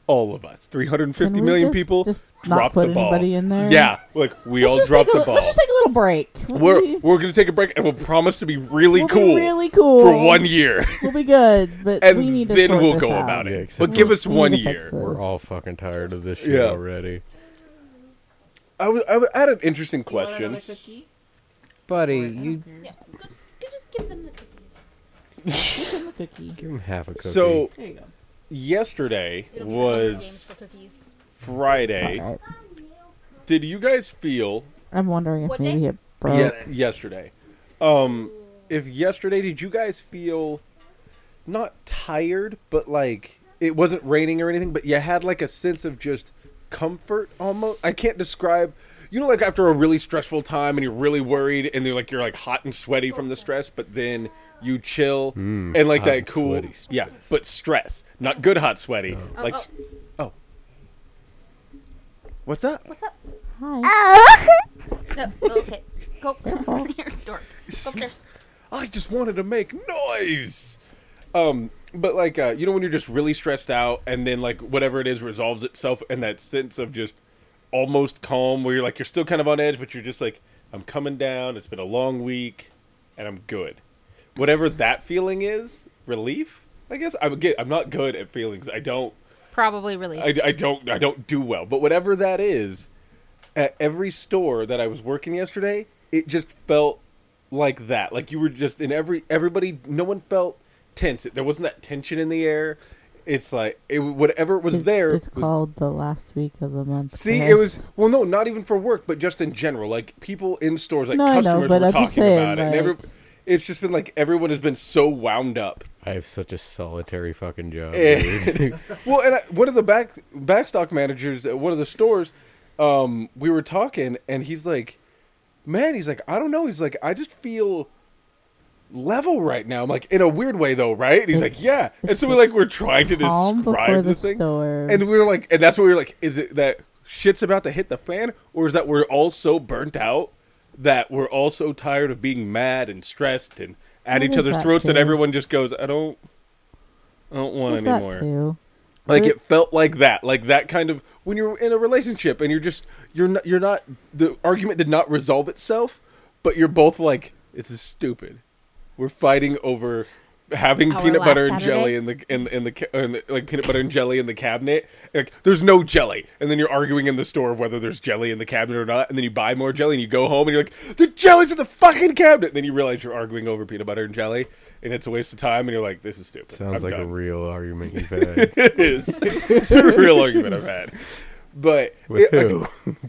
all of us, three hundred fifty Can we million just- people, just not dropped put the ball. anybody in there? Yeah, like we Let's all just dropped take a, the ball. Let's just take a little break. We'll we're be, we're gonna take a break and we'll promise to be really we'll be cool really cool for one year, We'll be good, but and we need to then sort we'll this go out. about Yeah, it. except But give we- us we one need to fix year. this. We're all fucking tired of this shit Yeah. already. I was I had an interesting question. Buddy, you Yeah, go just, go just give them the cookies. Give them a cookie. give him half a cookie. So There you go. yesterday It'll be the Hunger Games was for cookies. Friday. Alright. Did you guys feel I'm wondering if What maybe day? it broke. ye- yesterday? Um, if yesterday, did you guys feel not tired, but like it wasn't raining or anything, but you had like a sense of just comfort almost? I can't describe. You know, like after a really stressful time and you're really worried and you're like you're like hot and sweaty from the stress, but then you chill Mm, and like hot that and cool, sweaty stress. yeah, but stress, not good hot sweaty, Oh, like oh. s- oh. What's that? What's up? Hi. Oh. No, oh, okay. Go. Careful. Here, dork. Go upstairs. I just wanted to make noise. Um, but like uh, you know when you're just really stressed out, and then like whatever it is resolves itself, and that sense of just almost calm, where you're like you're still kind of on edge, but you're just like I'm coming down. It's been a long week, and I'm good. Whatever that feeling is, relief. I guess I'm get. I'm not good at feelings. I don't. Probably relief. I, I don't. I don't do well. But whatever that is, at every store that I was working yesterday, it just felt like that. Like you were just in every everybody. No one felt tense. There wasn't that tension in the air. It's like it, whatever was It's- there. It's was, called the last week of the month. see, Chris. it was well, no, not even for work, but just in general. Like people in stores, like No, I know, customers but were I'm talking just saying, about it. And every, like- it's just been like everyone has been so wound up. I have such a solitary fucking job. And- dude. well, and I, one of the back backstock managers at one of the stores, um, we were talking, and he's like, "Man, he's like, I don't know. He's like, I just feel level right now. I'm like, in a weird way, though, right?" And he's like, It's- "Yeah." And so we like we're trying to Calm before describe the the thing, storm. and we were like, and that's what we were like, is it that shit's about to hit the fan, or is that we're all so burnt out that we're all so tired of being mad and stressed and at What each is other's that throats that too? everyone just goes, "I don't." I don't want What's that anymore. too? Like Re- it felt like that, like that kind of when you're in a relationship and you're just you're not you're not the argument did not resolve itself, but you're both like this is stupid. We're fighting over having Our peanut last butter and Saturday? jelly in the in in the, ca- in the like peanut butter and jelly in the cabinet. Like there's no jelly, and then you're arguing in the store of whether there's jelly in the cabinet or not. And then you buy more jelly, and you go home and you're like, the jelly's in the fucking cabinet. And then you realize you're arguing over peanut butter and jelly, and it's a waste of time. And you're like, this is stupid. Sounds I'm like a done. real argument you've had. It is. It's a real argument I've had. But With it- who?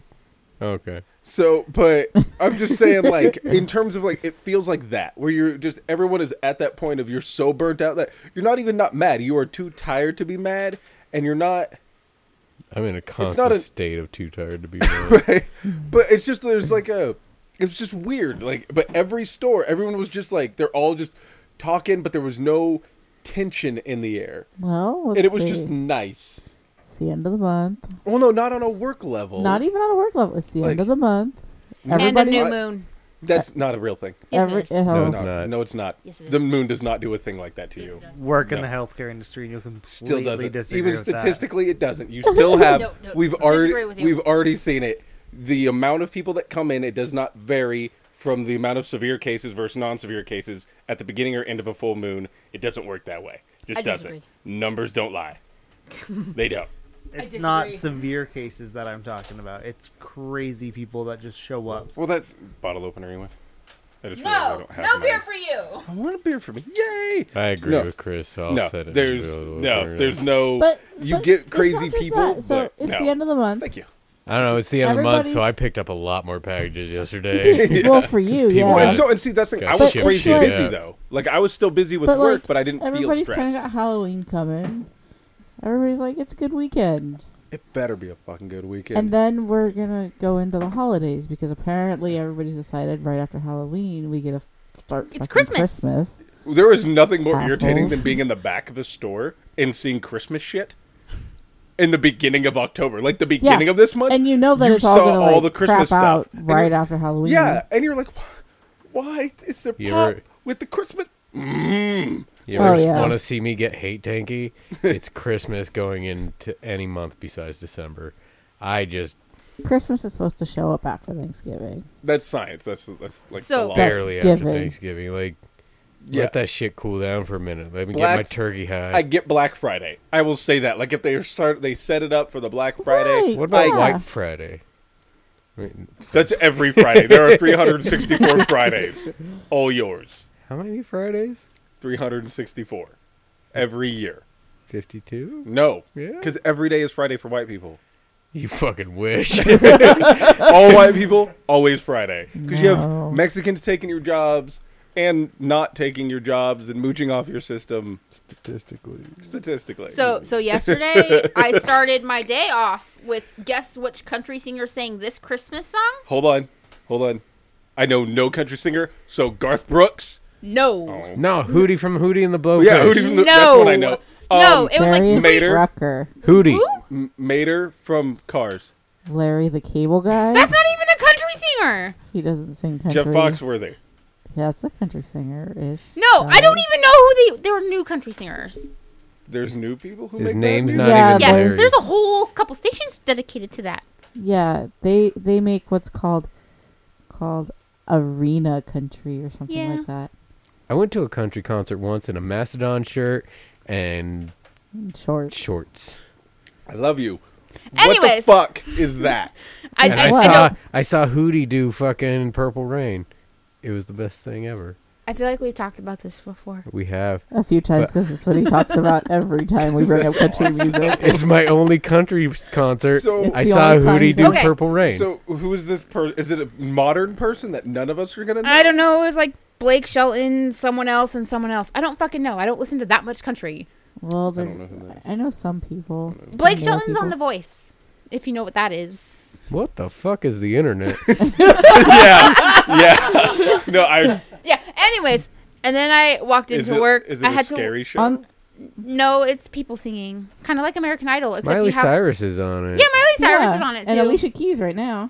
Okay. so, but I'm just saying, like, in terms of like, it feels like that, where you're just everyone is at that point of you're so burnt out that you're not even not mad. You are too tired to be mad, and you're not. I'm in a not constant a- state of too tired to be mad. Right? But it's just there's like a, it's just weird. Like, but every store, everyone was just like they're all just talking, but there was no tension in the air, Well, let's and it was see. just nice. It's the end of the month. Well, no, not on a work level. Not even on a work level. It's the Like- end of the month. and a Everybody's new I- moon. That's not a real thing. Yes, every, it is. oh, No, no, it's not. no, it's not. Yes, it The is. moon does not do a thing like that to Yes, you. it does. Work in No. the healthcare industry, and you'll completely Still doesn't. disagree Even with that. statistically, it doesn't. You still have. No, no, we've disagree already. with you. We've already seen it. The amount of people that come in, it does not vary from the amount of severe cases versus non-severe cases at the beginning or end of a full moon. It doesn't work that way. It just I doesn't. disagree. Numbers don't lie. They don't. It's I not disagree. severe cases that I'm talking about. It's crazy people that just show up. Well, that's bottle opener anyway. I just realized I No, don't have no mine. beer for you. I want a beer for me. Yay! I agree No. with Chris. So I'll no, set it. there's into the- no, there's no. But you but get it's crazy not just people. that. So but it's no. the end of the month. Thank you. I don't know. It's the end of the month, so Everybody's- I picked up a lot more packages yesterday. Well, for you, people Well, yeah. and so and see that's the thing. I Got was shit crazy like- busy though. Like I was still busy with But, work, like, but I didn't feel Everybody's kind stressed. of got Halloween coming. Everybody's like, it's a good weekend. It better be a fucking good weekend. And then we're gonna go into the holidays because apparently everybody's decided right after Halloween we get to start It's fucking Christmas. Christmas. there is nothing more irritating Assholes. than being in the back of the store and seeing Christmas shit in the beginning of October, like the beginning of this month. And you know that you it's all saw gonna all like the Christmas crap out stuff. And right you're- after Halloween. Yeah, and you're like, why is there You pop ever- with the Christmas Mm. You ever Oh, yeah. want to see me get hate tanky? It's Christmas going into any month besides December. I just Christmas is supposed to show up after Thanksgiving. That's science. That's that's like So- the law. That's barely after given. Thanksgiving. Like, Yeah. let that shit cool down for a minute. Let me Black- get my turkey high. I get Black Friday. I will say that. Like if they start, they set it up for the Black Friday. Right, what about yeah. White Friday? Wait, so- That's every Friday. There are three hundred sixty-four Fridays. All yours. how many Fridays? three hundred sixty-four. Every year. fifty-two? No. Yeah. Because every day is Friday for white people. You fucking wish. All white people, always Friday. Because you No. have Mexicans taking your jobs and not taking your jobs and mooching off your system Statistically. statistically. So so yesterday I started my day off with guess which country singer sang this Christmas song? Hold on. Hold on. I know no country singer, so Garth Brooks. No. Oh. No, Hootie from Hootie and the Blowfish. Yeah, Hootie from the, No. that's what I know. No, Um, it was like Darius Mater. Rucker, Hootie. Who? M- Mater from Cars. Larry the Cable Guy. That's not even a country singer. He doesn't sing country. Jeff Foxworthy. Yeah, it's a country singer-ish. No, I don't even know who they they were new country singers. There's new people who His make name's bad not music? Yeah, even Yes, there's- there's a whole couple stations dedicated to that. Yeah, they they make what's called called arena country or something Yeah. like that. I went to a country concert once in a Macedon shirt and And shorts. shorts. I love you. Anyways. What the fuck is that? I, And I, I, What? I saw don't. I saw Hootie do fucking Purple Rain. It was the best thing ever. I feel like we've talked about this before. We have. A few times because it's what he talks about every time we bring up country music. It's my only country concert. So, It's I the saw only time Hootie he's do Okay. Purple Rain. so who is this person? Is it a modern person that none of us are gonna know? I don't know. It was like Blake Shelton, someone else, and someone else. I don't fucking know. I don't listen to that much country. Well, I there's, don't know who that is. I know some people. some Blake male Shelton's on The people. Voice, if you know what that is. What the fuck is the internet? yeah, yeah. No, I. Yeah. Anyways, and then I walked Is into it, work. is it I a had scary to. show? On, No, it's people singing, kind of like American Idol, except Miley you have. Cyrus is on it. Yeah, Miley Cyrus yeah, is on it too. and Alicia Keys right now.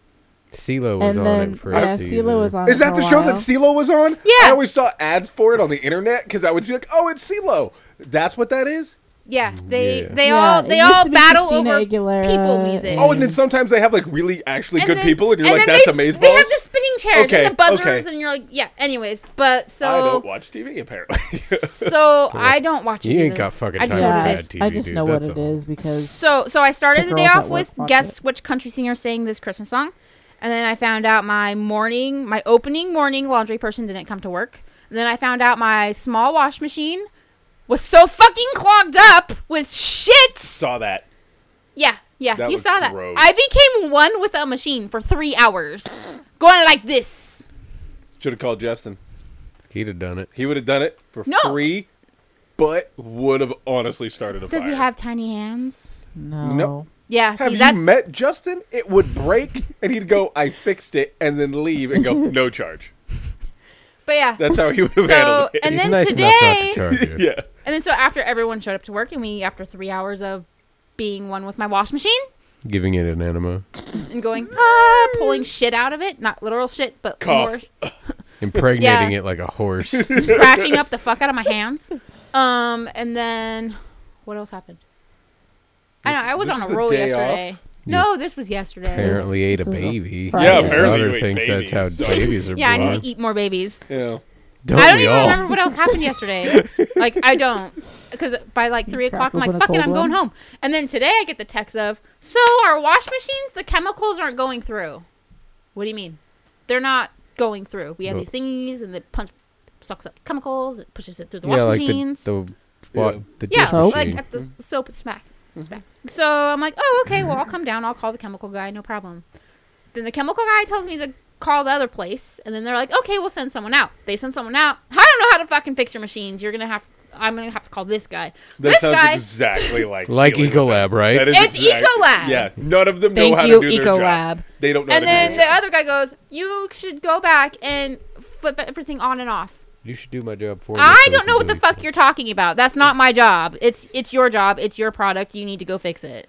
CeeLo was And on then it for yeah, a season. CeeLo was on. Is it that for the a show while. that CeeLo was on? Yeah. I always saw ads for it on the internet because I would be like, "Oh, it's CeeLo." That's what that is. Yeah, they Yeah. they Yeah, all it they used all to be battle Christina over Aguilera people music. Oh, and then sometimes they have like really actually And good then- people, and you're like, then "That's they, amazing." They have the spinning chairs Okay, and the buzzers, okay. and you're like, yeah. Anyways, but so I don't watch T V apparently. so I don't watch it. You ain't either. got fucking I time just for know what yeah, it bad is. T V, I just dude. know what That's it all. is because So so I started The the, day girls off at with work watch guess it. which country singer sang this Christmas song, and then I found out my morning, my opening morning laundry person didn't come to work. And then I found out my small wash machine was so fucking clogged up with shit. Saw that. Yeah, yeah, That you was saw that. gross. I became one with a machine for three hours, going like this. Should have called Justin. He'd have done it. He would have done it for No. free, but would have honestly started a Does fire. he have tiny hands? no. No. Yeah, Have see, you that's met Justin? It would break, and he'd go, "I fixed it," and then leave and go, "No charge." but yeah. That's how he would have So handled it. and He's then nice today, enough not to charge you. yeah. and then so after everyone showed up to work, and we after three hours of being one with my wash machine Giving it an enema. and going ah, pulling shit out of it, not literal shit, but Cough. more Impregnating Yeah. it like a horse. scratching up the fuck out of my hands. Um, and then what else happened? I don't know. I was This on is a the roll day yesterday. off? No, this was yesterday. Apparently ate a this was a baby. Friday. Yeah, Yeah, apparently Brother you ate thinks that's how babies, so- babies are Yeah, I born. need to eat more babies. Yeah. Don't I don't we even all? remember what else happened yesterday. Like I don't, because by like three Crack o'clock I'm like, open a fuck it, cold I'm going one? home. And then today I get the text of, so our wash machines, the chemicals aren't going through. What do you mean? They're not going through. We have No. these thingies, and it punch sucks up chemicals. It pushes it through the yeah, wash like machines. the, the, what, Yeah. the yeah, dish Soap? machine. like at the s- soap smack. smack. So I'm like, oh, okay, well, I'll come down. I'll call the chemical guy. No problem. Then the chemical guy tells me to call the other place, and then they're like, okay, we'll send someone out. They send someone out. I don't know how to fucking fix your machines. You're gonna have. I'm gonna have to call this guy. That this sounds guy. exactly like Like dealing with Ecolab, them. right? That is It's exact- Ecolab. Yeah, none of them know Thank how you, to do their job. Ecolab. They don't know And how to then do the it. other guy goes, you should go back and flip everything on and off. You should do my job for me. I so don't we know can what the do fuck it. you're talking about. That's not my job. It's it's your job. It's your product. You need to go fix it.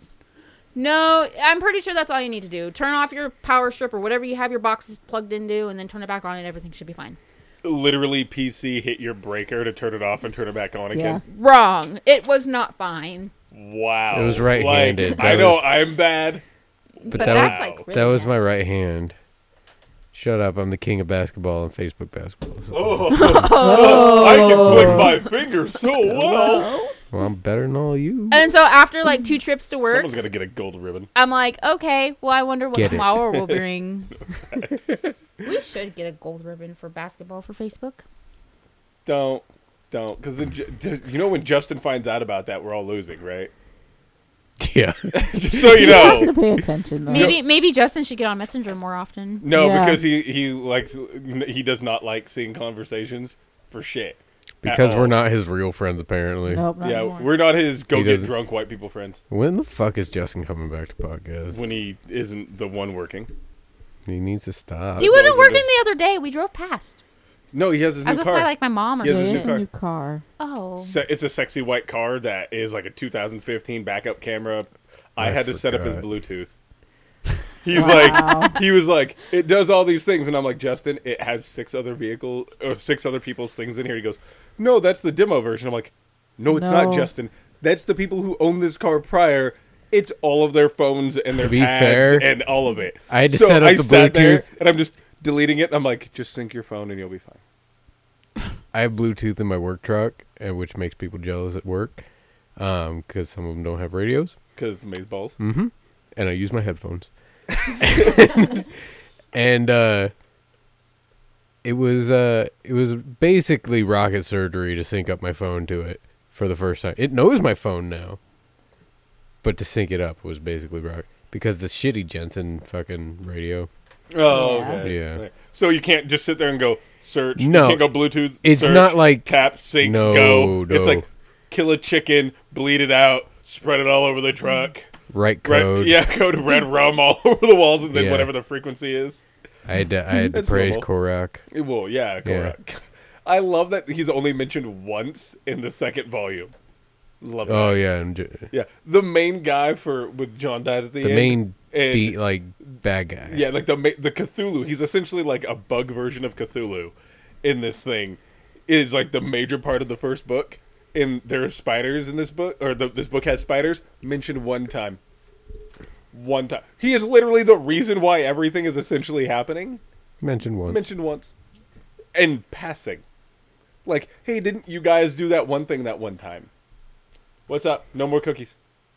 No, I'm pretty sure that's all you need to do. Turn off your power strip or whatever you have your boxes plugged into, and then turn it back on, and everything should be fine. literally P C hit your breaker to turn it off and turn it back on Yeah. again? Wrong. It was not fine. Wow. It was right-handed. Like, That I know was- I'm bad. But, that that's was- like really That was bad. my right hand. Shut up! I'm the king of basketball and Facebook basketball. So. Oh, I can flick my fingers so well. Well, I'm better than all you. And so after like two trips to work, Someone's gonna get a gold ribbon. I'm like, okay, well, I wonder what Get it. flower will bring. We should get a gold ribbon for basketball for Facebook. Don't, don't, because then Ju- d- you know when Justin finds out about that, we're all losing, right? Yeah. Just so you You have to know. pay attention, though. Maybe maybe Justin should get on Messenger more often. No, Yeah. because he he likes he does not like seeing conversations for shit. Because At we're all. not his real friends, apparently. Nope, not Yeah, anymore. we're not his go He get doesn't- drunk white people friends When the fuck is Justin coming back to podcast? when he isn't the one working. He needs to stop. He That's wasn't all we working do. the other day. We drove past. No, he has his I was new with car. my like my mom or He has Yeah, his it's new a car. new car. Oh, Se- it's a sexy white car that is like a two thousand fifteen backup camera. I, I had to set up his forgot. Bluetooth. He's Wow. like, he was like, it does all these things, and I'm like, Justin, it has six other vehicle or six other people's things in here. He goes, no, that's the demo version. I'm like, no, it's not, No. Justin. That's the people who owned this car prior. It's all of their phones and their be pads fair, and all of it. I had to so set up I the sat there, Bluetooth. and I'm just deleting it. And I'm like, just sync your phone and you'll be fine. I have Bluetooth in my work truck, and which makes people jealous at work, um, because some of them don't have radios. Because it's maze balls. Mm-hmm. And I use my headphones. and uh, it was uh, it was basically rocket surgery to sync up my phone to it for the first time. It knows my phone now, but to sync it up was basically rocket because the shitty Jensen fucking radio. Oh, Yeah. okay. Yeah. Okay. So you can't just sit there and go search. No. You can't go Bluetooth. It's search, not like- tap, sync, No, go. no. It's like kill a chicken, bleed it out, spread it all over the truck. Right Red, code. yeah, code red rum all over the walls, and then Yeah. whatever the frequency is. I had to I had to It's praise normal. Korak. Well, yeah, Yeah. correct. I love that he's only mentioned once in the second volume. Love Oh that. yeah, and j- Yeah, the main guy for with John dies at the, the end. main and- beat like bad guy. Yeah, like the ma- the Cthulhu. He's essentially like a bug version of Cthulhu in this thing. Is like the major part of the first book. And there are spiders in this book, or the, this book has spiders mentioned one time. One time. He is literally the reason why everything is essentially happening. Mentioned once. Mentioned once. And passing. Like, hey, didn't you guys do that one thing that one time? What's up? No more cookies.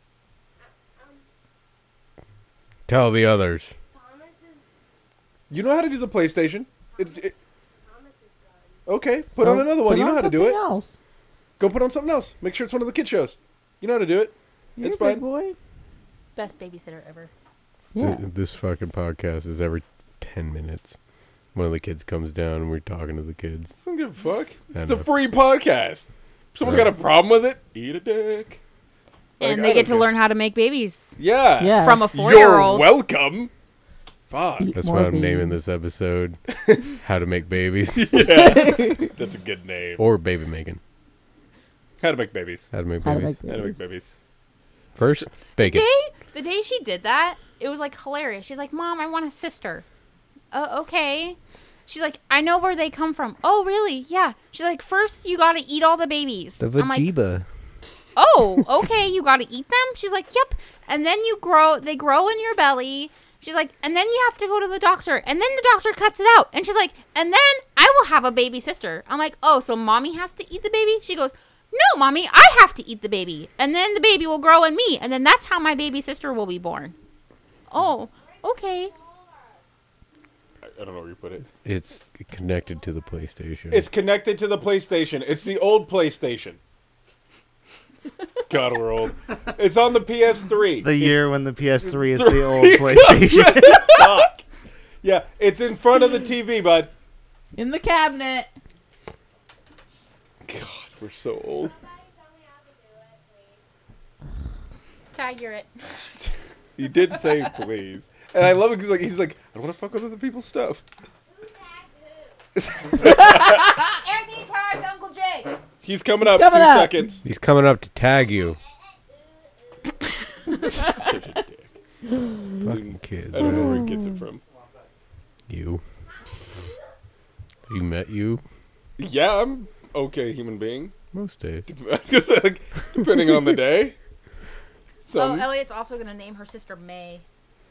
Tell the others. You know how to do the PlayStation. It's it, okay. Put So on another one. put You know on how to do something it. Else. Go put on something else. Make sure it's one of the kid shows. You know how to do it. You're It's a big fine. boy. best babysitter ever. Yeah. Th- this fucking podcast is every ten minutes. One of the kids comes down and we're talking to the kids. Doesn't give a fuck. I It's a know. free podcast. Someone's Right. got a problem with it? Eat a dick. Like, And I they don't get to care. learn how to make babies Yeah. Yeah. from a You're four-year-old. welcome. Fuck. Eat That's more what I'm naming babies. this episode. How to make babies. That's a good name. Or baby making. How to make babies. How to make How to babies. make How to make babies. babies. First, The bacon. day, the day she did that, it was like hilarious. She's like, "Mom, I want a sister." Uh, okay. She's like, "I know where they come from." Oh, really? Yeah. She's like, "First, you gotta eat all the babies." The I'm like, vajeba. "Oh, okay. You gotta eat them." She's like, "Yep." And then you grow. They grow in your belly. She's like, and then you have to go to the doctor, and then the doctor cuts it out. And she's like, and then I will have a baby sister. I'm like, oh, so mommy has to eat the baby? She goes, no, mommy, I have to eat the baby, and then the baby will grow in me, and then that's how my baby sister will be born. Oh, okay. I, I don't know where you put it. It's connected to the PlayStation. It's connected to the PlayStation. It's the old PlayStation. God, we're old. It's on the P S three. The year when the P S three is the old PlayStation. Fuck. Yeah, it's in front of the T V, bud. In the cabinet. God, we're so old. Tiger it. He did say please. And I love it because like, he's like, I don't want to fuck with other people's stuff. Auntie tagged Uncle Jay. He's coming up coming two up. seconds. He's coming up to tag you. Such a dick. Fucking kids. I don't know man. where he gets it from. You. You met you? Yeah, I'm okay human being. Most days. I was gonna say, like, depending on the day. Oh, Some Elliot's also gonna name her sister May.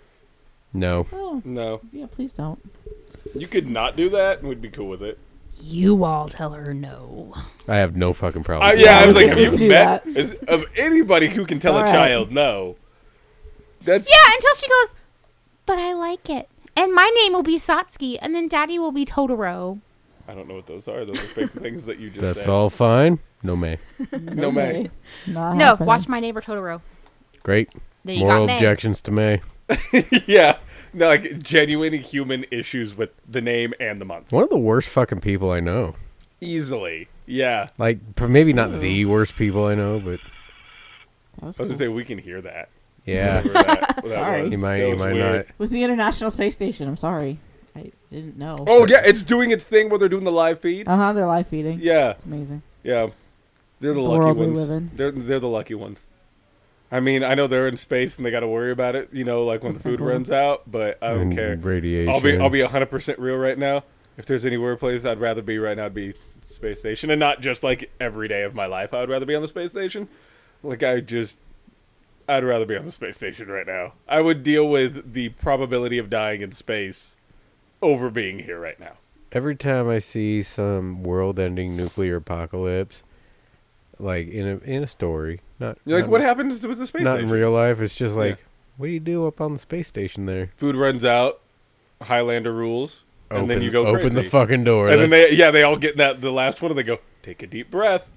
No. Oh, no. yeah, please don't. You could not do that, and we'd be cool with it. You all tell her no. I have no fucking problem. Uh, with yeah, that. I was like, have We you can do met that. is, of anybody who can tell All a right. child no? That's Yeah, until she goes, but I like it. And my name will be Satsuki, and then Daddy will be Totoro. I don't know what those are. Those are fake things that you just That's said. all fine. No May. No May. Not No, happening. watch My Neighbor Totoro. Great. There you Moral got May. objections to May. Yeah, no, like genuine human issues with the name and the month. One of the worst fucking people I know. Easily, yeah. Like, p- maybe not the worst people I know, but That was I was cool. gonna say we can hear that. yeah. Whatever that- what that Sorry. was. You might, That you was might weird. not. It was the International Space Station. I'm sorry. I didn't know. Oh yeah, it's doing its thing where they're doing the live feed. Uh huh. They're live feeding. Yeah, It's amazing. yeah. They're the, The lucky world we ones. live in. They're they're the lucky ones. I mean, I know they're in space and they got to worry about it. You know, like when That's the food kinda cool. runs out. But I don't And care. Radiation. I'll be I'll be hundred percent real right now. If there's anywhere place I'd rather be right now, it'd be space station, and not just like every day of my life. I would rather be on the space station. Like I just, I'd rather be on the space station right now. I would deal with the probability of dying in space over being here right now. Every time I see some world-ending nuclear apocalypse, like in a in a story, not You're like, not, what happens with the space not station? in real life. It's just like, Yeah. what do you do up on the space station there? Food runs out. Highlander rules, and then Open- you go open crazy. the fucking door. and then That's- they yeah they all get in that the last one and they go take a deep breath,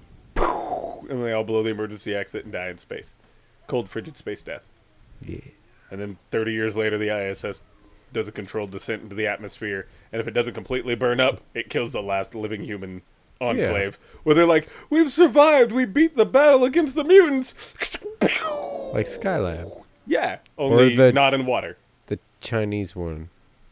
and they all blow the emergency exit and die in space, cold frigid space death. yeah. And then thirty years later, the I S S does a controlled descent into the atmosphere, and if it doesn't completely burn up, it kills the last living human enclave. Where they're like, "We've survived. We beat the battle against the mutants." Like Skylab, Yeah, only the- not in water. the Chinese one.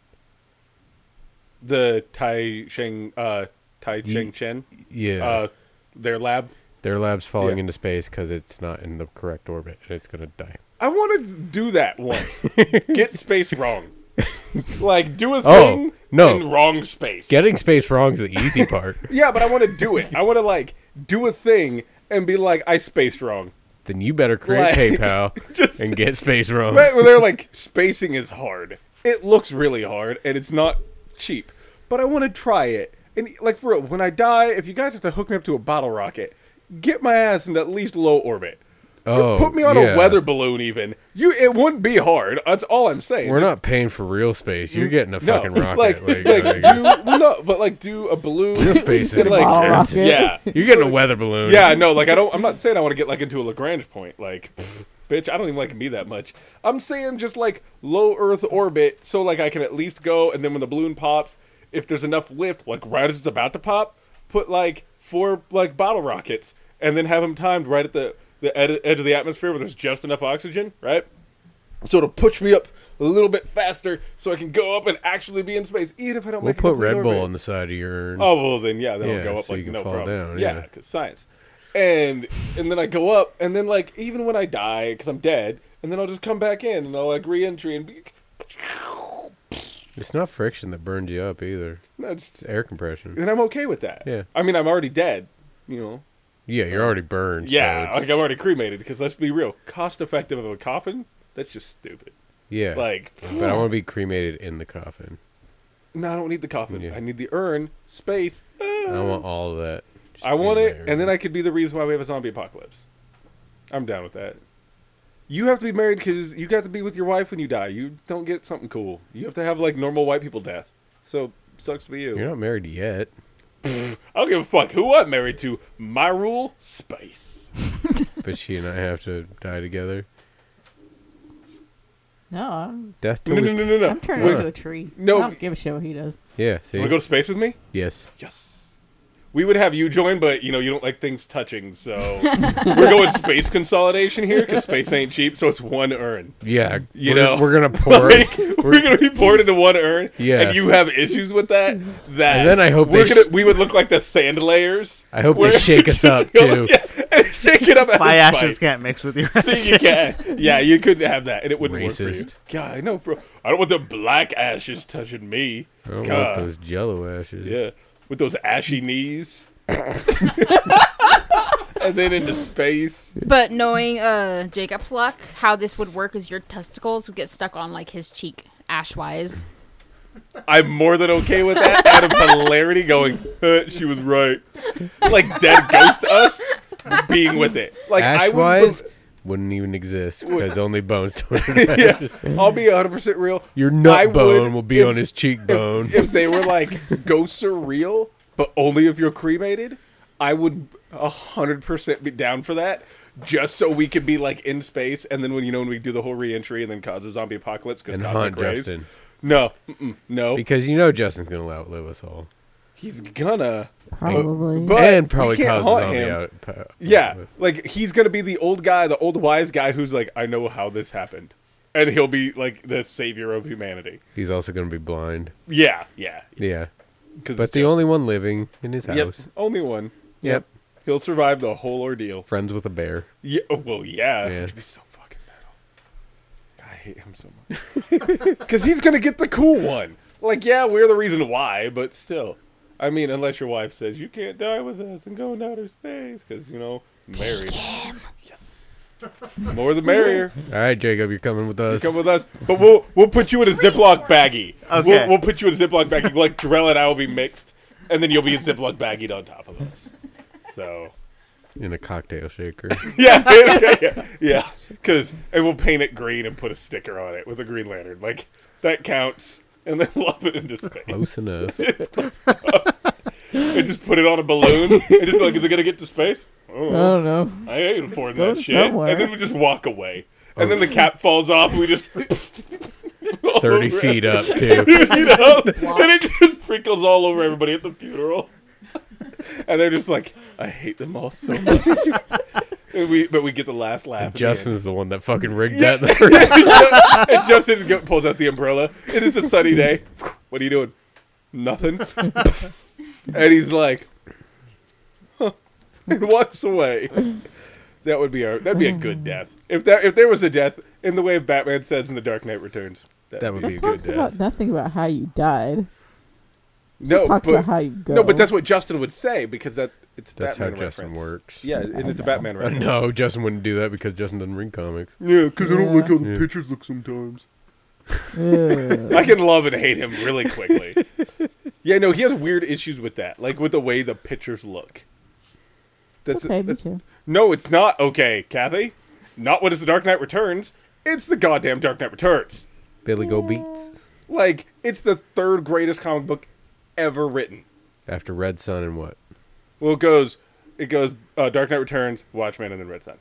The Tai Sheng, uh, Tai Ye- Cheng Chen, Yeah, uh, their lab. their lab's falling yeah. into space because it's not in the correct orbit and it's gonna die. I want to do that once. Get space wrong. Like, do a Oh, thing no. in wrong space. Getting space wrong is the easy part. Yeah, but I want to do it. I want to, like, do a thing and be like, I spaced wrong. Then you better create Like, PayPal just- and get space wrong. Right, where they're like, spacing is hard. It looks really hard, and it's not cheap. But I want to try it. And, like, for real, when I die, if you guys have to hook me up to a bottle rocket, get my ass in at least low orbit. Oh, Put me on yeah. a weather balloon, even. You, it wouldn't be hard. That's all I'm saying. We're Just- not paying for real space. You're getting a no, fucking rocket. Like, like, like, like, do well, no, but like do a balloon. real space is and, like, Bottle rocket. yeah, You're getting a weather balloon. yeah. No, like I don't. I'm not saying I want to get like into a Lagrange point. Like, pff, bitch, I don't even like me that much. I'm saying just like low Earth orbit, so like I can at least go, and then when the balloon pops, if there's enough lift, like right as it's about to pop, put like four like bottle rockets, and then have them timed right at the the ed- edge of the atmosphere where there's just enough oxygen, right? So it'll push me up a little bit faster, so I can go up and actually be in space, even if I don't. We'll make a put complete Red Bull orbit. on the side of your urn. Oh well, then yeah, then Yeah, I'll go up so like you can no fall problems. down, yeah, yeah. because science. And and then I go up, and then like even when I die, because I'm dead, and then I'll just come back in, and I'll like re-entry and be. It's not friction that burns you up either. That's It's air compression. and I'm okay with that. Yeah. I mean, I'm already dead. You know. Yeah, you're already burned. Yeah, so like it's- I'm already cremated. Because let's be real, cost effective of a coffin. That's just stupid. yeah. Like, but I want to be cremated in the coffin. no, I don't need the coffin. Yeah. I need the urn, space. I want all of that. Just I want in it, my and then urn. I could be the reason why we have a zombie apocalypse. I'm down with that. You have to be married because you got to be with your wife when you die. You don't get something cool. You have to have like normal white people death. So sucks to be you. You're not married yet. I don't give a fuck who I'm married to. My rule, space. But she and I have to die together. No, I'm, Death No, till no, we- no, no, no. I'm turning What? into a tree. No. I don't give a shit what he does. Yeah, see? Want to go to space with me? Yes. Yes. We would have you join, but you know you don't like things touching, so we're going space consolidation here because space ain't cheap. So it's one urn. Yeah. You we're, know, we're going to pour Like, we're gonna be poured into one urn, Yeah. and you have issues with that. That And then I hope we're they gonna, sh- we would look like the sand layers. I hope Where- they shake us up, too. Yeah, and shake it up. as My spice. ashes can't mix with your See, you can. Yeah, you couldn't have that, and it wouldn't work for you. Racist. Yeah, I know, bro. I don't want the black ashes touching me. I don't God. want those jello ashes. Yeah. with those ashy knees. And then into space. But knowing uh, Jacob's luck, how this would work is your testicles would get stuck on like his cheek, ash-wise. I'm more than okay with that. Out of hilarity, going, uh, she was right. Like dead ghost us being with it. Like I would. Ash-wise, wouldn't even exist because only bones don't Yeah, I'll be one hundred percent real. Your I nut would bone will be if- on his cheekbone. If, if they were like ghosts are real, but only if you're cremated, I would one hundred percent be down for that. Just so we could be like in space, and then when you know when we do the whole re-entry and then cause a zombie apocalypse because And cosmic haunt rays. Justin. No, mm-mm, no, Because you know Justin's going to outlive us all. he's gonna. Probably. But and probably we can't cause a haunt zombie him. out. pa- Yeah, like he's gonna be the old guy, the old wise guy who's like, I know how this happened, and he'll be like the savior of humanity. He's also going to be blind. Yeah, yeah. Yeah. Cause But it's the just- only one living in his yep, house. only one. Yep. He'll survive the whole ordeal. Friends with a bear. Yeah. oh, Well, yeah. Yeah. Which would be so fucking metal. I hate him so much. Because he's gonna get the cool one. Like, yeah, we're the reason why, but still. I mean, unless your wife says you can't die with us and go into outer space, because you know, married. Yes. More the merrier. All right, Jacob, you're coming with You us. come with us, but we'll we'll put you in a Ziploc baggie. Okay. We'll, we'll put you in a Ziploc baggie. Like Jarell and I will be mixed, and then you'll be in Ziploc baggied on top of us. So. in a cocktail shaker. Yeah, yeah, yeah, yeah. Because and we'll paint it green and put a sticker on it with a Green Lantern. Like that counts, and then lob it into space. Close enough. And just put it on a balloon and just be like, is it gonna get to space? Oh, I don't know. I ain't affording go that shit. somewhere. And then we just walk away, and then the cap falls off, and we just all thirty over feet up, too. you know, and it just sprinkles all over everybody at the funeral. And they're just like, I hate them all so much. and we, but we get the last laugh. at the end. Justin's the one that fucking rigged Yeah. that. In the first- And Justin go- pulls out the umbrella. It is a sunny day. What are you doing? Nothing. And he's like, huh, and walks away. That would be our. That'd be a good death. If that if there was a death in the way of Batman says in The Dark Knight Returns, That would be a It good talks about death. nothing about how you died. It no, just talks but about how you go. no, but that's what Justin would say because that it's a That's how Batman Justin reference. works. Yeah, and it's a know. Batman Uh, reference. no, Justin wouldn't do that because Justin doesn't read comics. Yeah, because I don't like how the Yeah. pictures look sometimes. Ugh. I can love and hate him really quickly. Yeah, no, he has weird issues with that, like with the way the pictures look. It's okay, me that's- too. No, it's not okay, Kathy. Not what is The Dark Knight Returns. It's the goddamn Dark Knight Returns. Billy Go Beats. Like, it's the third greatest comic book ever written. After Red Sun and what? Well, it goes, it goes uh, Dark Knight Returns, Watchmen, and then Red Sun.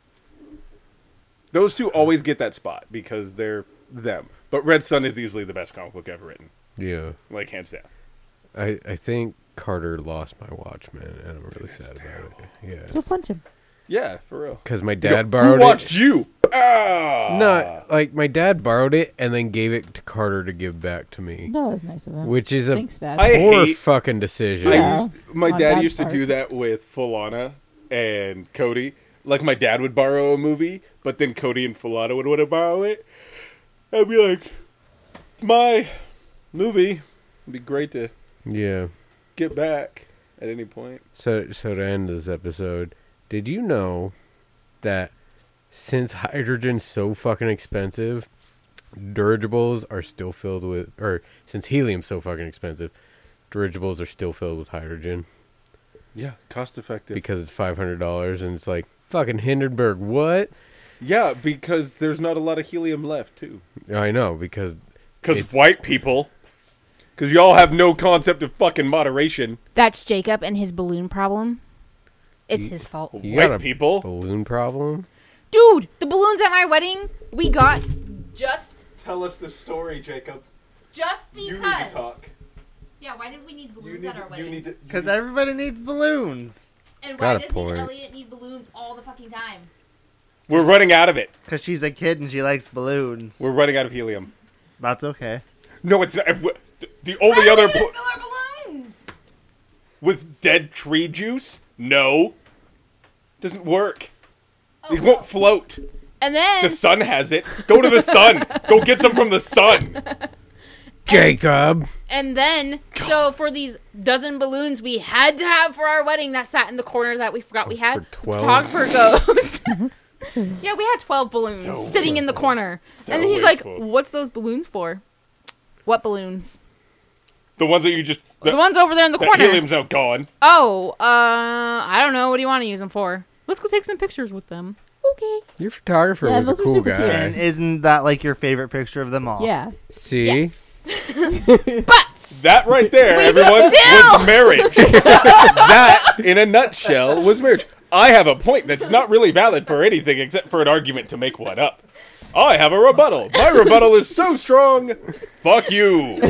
Those two always get that spot because they're them. But Red Sun is easily the best comic book ever written. Yeah. Like, hands down. I, I think Carter lost my Watchmen, and I'm really This is sad terrible. about it. So Yeah. punch him. Yeah, for real. Because my You go, dad borrowed Who watched it. you? Ah! No, like my dad borrowed it and then gave it to Carter to give back to me, No, that was nice of him. which is a Thanks, Dad. I poor hate- fucking decision. I Yeah. used, my On dad that used to part. do that with Fulana and Cody. Like, my dad would borrow a movie, but then Cody and Fulana would want to borrow it. I'd be like, it's my movie. It'd be great to Yeah. get back at any point. So, so to end this episode, did you know that since hydrogen's so fucking expensive, dirigibles are still filled with, or since helium's so fucking expensive, dirigibles are still filled with hydrogen Yeah, cost effective. because it's five hundred dollars and it's like, fucking Hindenburg, what? yeah, because there's not a lot of helium left, too. I know, because Because It's- white people. Because y'all have no concept of fucking moderation. That's Jacob and his balloon problem. It's You- his fault. You white got a people. balloon problem? Dude, the balloons at my wedding, we got just Tell us the story, Jacob. just because. You need to talk. Yeah, why did we need You balloons need, at our you wedding? need to. Because you- everybody needs balloons. And Got why a doesn't point. Elliot need balloons all the fucking time? We're running out of it. Because she's a kid and she likes balloons. We're running out of helium. That's okay. No, it's not. If we, the only How are other we gonna pl- fill our balloons? with dead tree juice. No, doesn't work. Oh, It won't float. And then The sun has it. Go to the sun. Go get some from the sun. Jacob. And then, so for these dozen balloons we had to have for our wedding that sat in the corner that we forgot we had, For twelve. photographer goes, yeah, we had twelve balloons So sitting in the wasteful. corner. So and then he's wasteful. like, what's those balloons for? What balloons? The ones that you just The, the, ones over there in the that corner. helium's now gone. Oh, uh, I don't know. What do you want to use them for? Let's go take some pictures with them. Okay. Your photographer Yeah, was those a are cool super guy. cute. And isn't that like your favorite picture of them all? Yeah. See? Yes. but That right there, We everyone, still- was marriage. That, in a nutshell, was marriage. I have a point that's not really valid for anything except for an argument to make one up. I have a rebuttal. My rebuttal is so strong. Fuck you.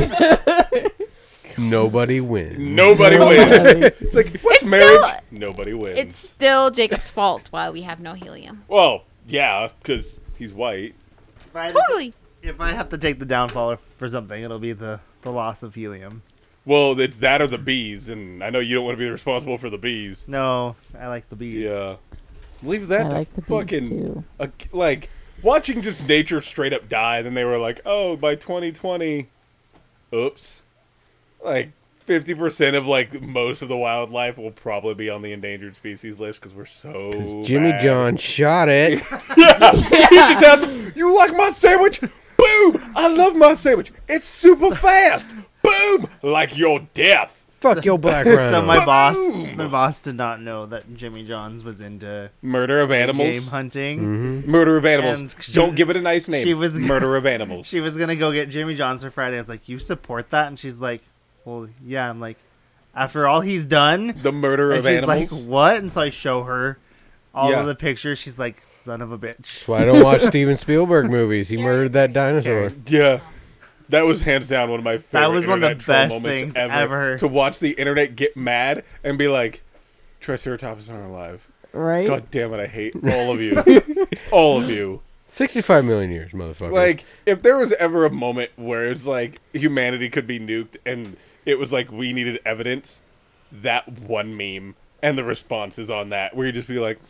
Nobody wins. Nobody Nobody. wins. It's like, what's It's marriage? still- Nobody wins. it's still Jacob's fault why we have no helium. Well, yeah, because he's white. If I, had to- Totally. if I have to take the downfall for something, it'll be the, the loss of helium. Well, it's that or the bees, and I know you don't want to be responsible for the bees. No, I like the bees. Yeah. Leave that I to like the bees fucking too. a, like watching just nature straight up die. Then they were like, "Oh, by twenty twenty, oops." Like fifty percent of like most of the wildlife will probably be on the endangered species list because we're so. Jimmy bad. John shot it. He just had, you like my sandwich? Boom! I love my sandwich. It's super fast. Boom! Like your death. Fuck your black rhino. So my boss, Boom! my boss did not know that Jimmy John's was into Murder of animals. game hunting. Mm-hmm. Murder of animals. And she- Don't give it a nice name. she was- Murder of animals. She was gonna go get Jimmy John's for Friday. I was like, "You support that?" And she's like, "Well, yeah." I'm like, "After all he's done," the murder and of she's animals. like, "What?" And so I show her all Yeah. of the pictures. She's like, "Son of a bitch." That's why I don't watch Steven Spielberg movies. He murdered that dinosaur. Yeah. That was hands down one of my favorite That was one of the internet troll best moments things ever, ever. To watch the internet get mad and be like, Triceratops aren't alive. Right? God damn it, I hate all of you. all of you. sixty-five million years, motherfucker. Like, if there was ever a moment where it's like humanity could be nuked and it was like we needed evidence, that one meme and the responses on that, where you just be like,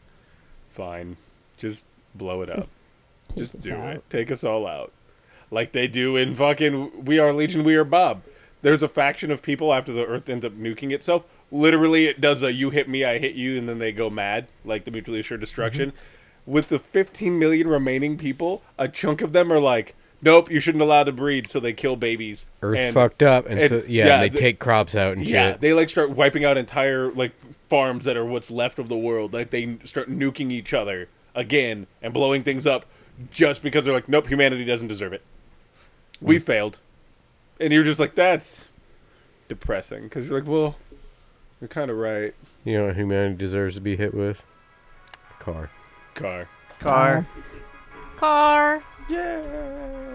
fine, just blow it Just up. take Just us do out. it. Take us all out. Like they do in fucking We Are Legion, We Are Bob. There's a faction of people after the Earth ends up nuking itself. Literally, it does a you hit me, I hit you, and then they go mad, like the mutually assured destruction. With the fifteen million remaining people, a chunk of them are like, nope, you shouldn't allow to breed, so they kill babies. Earth's And- fucked up, and, and- so yeah, yeah, and they the- take crops out and Yeah, shit. they like start wiping out entire like farms that are what's left of the world. Like they start nuking each other again and blowing things up just because they're like, nope, humanity doesn't deserve it. We failed, and you're just like, that's depressing because you're like, well, you're kind of right. You know what humanity deserves to be hit with? A car. Car. Car. Car. Yeah.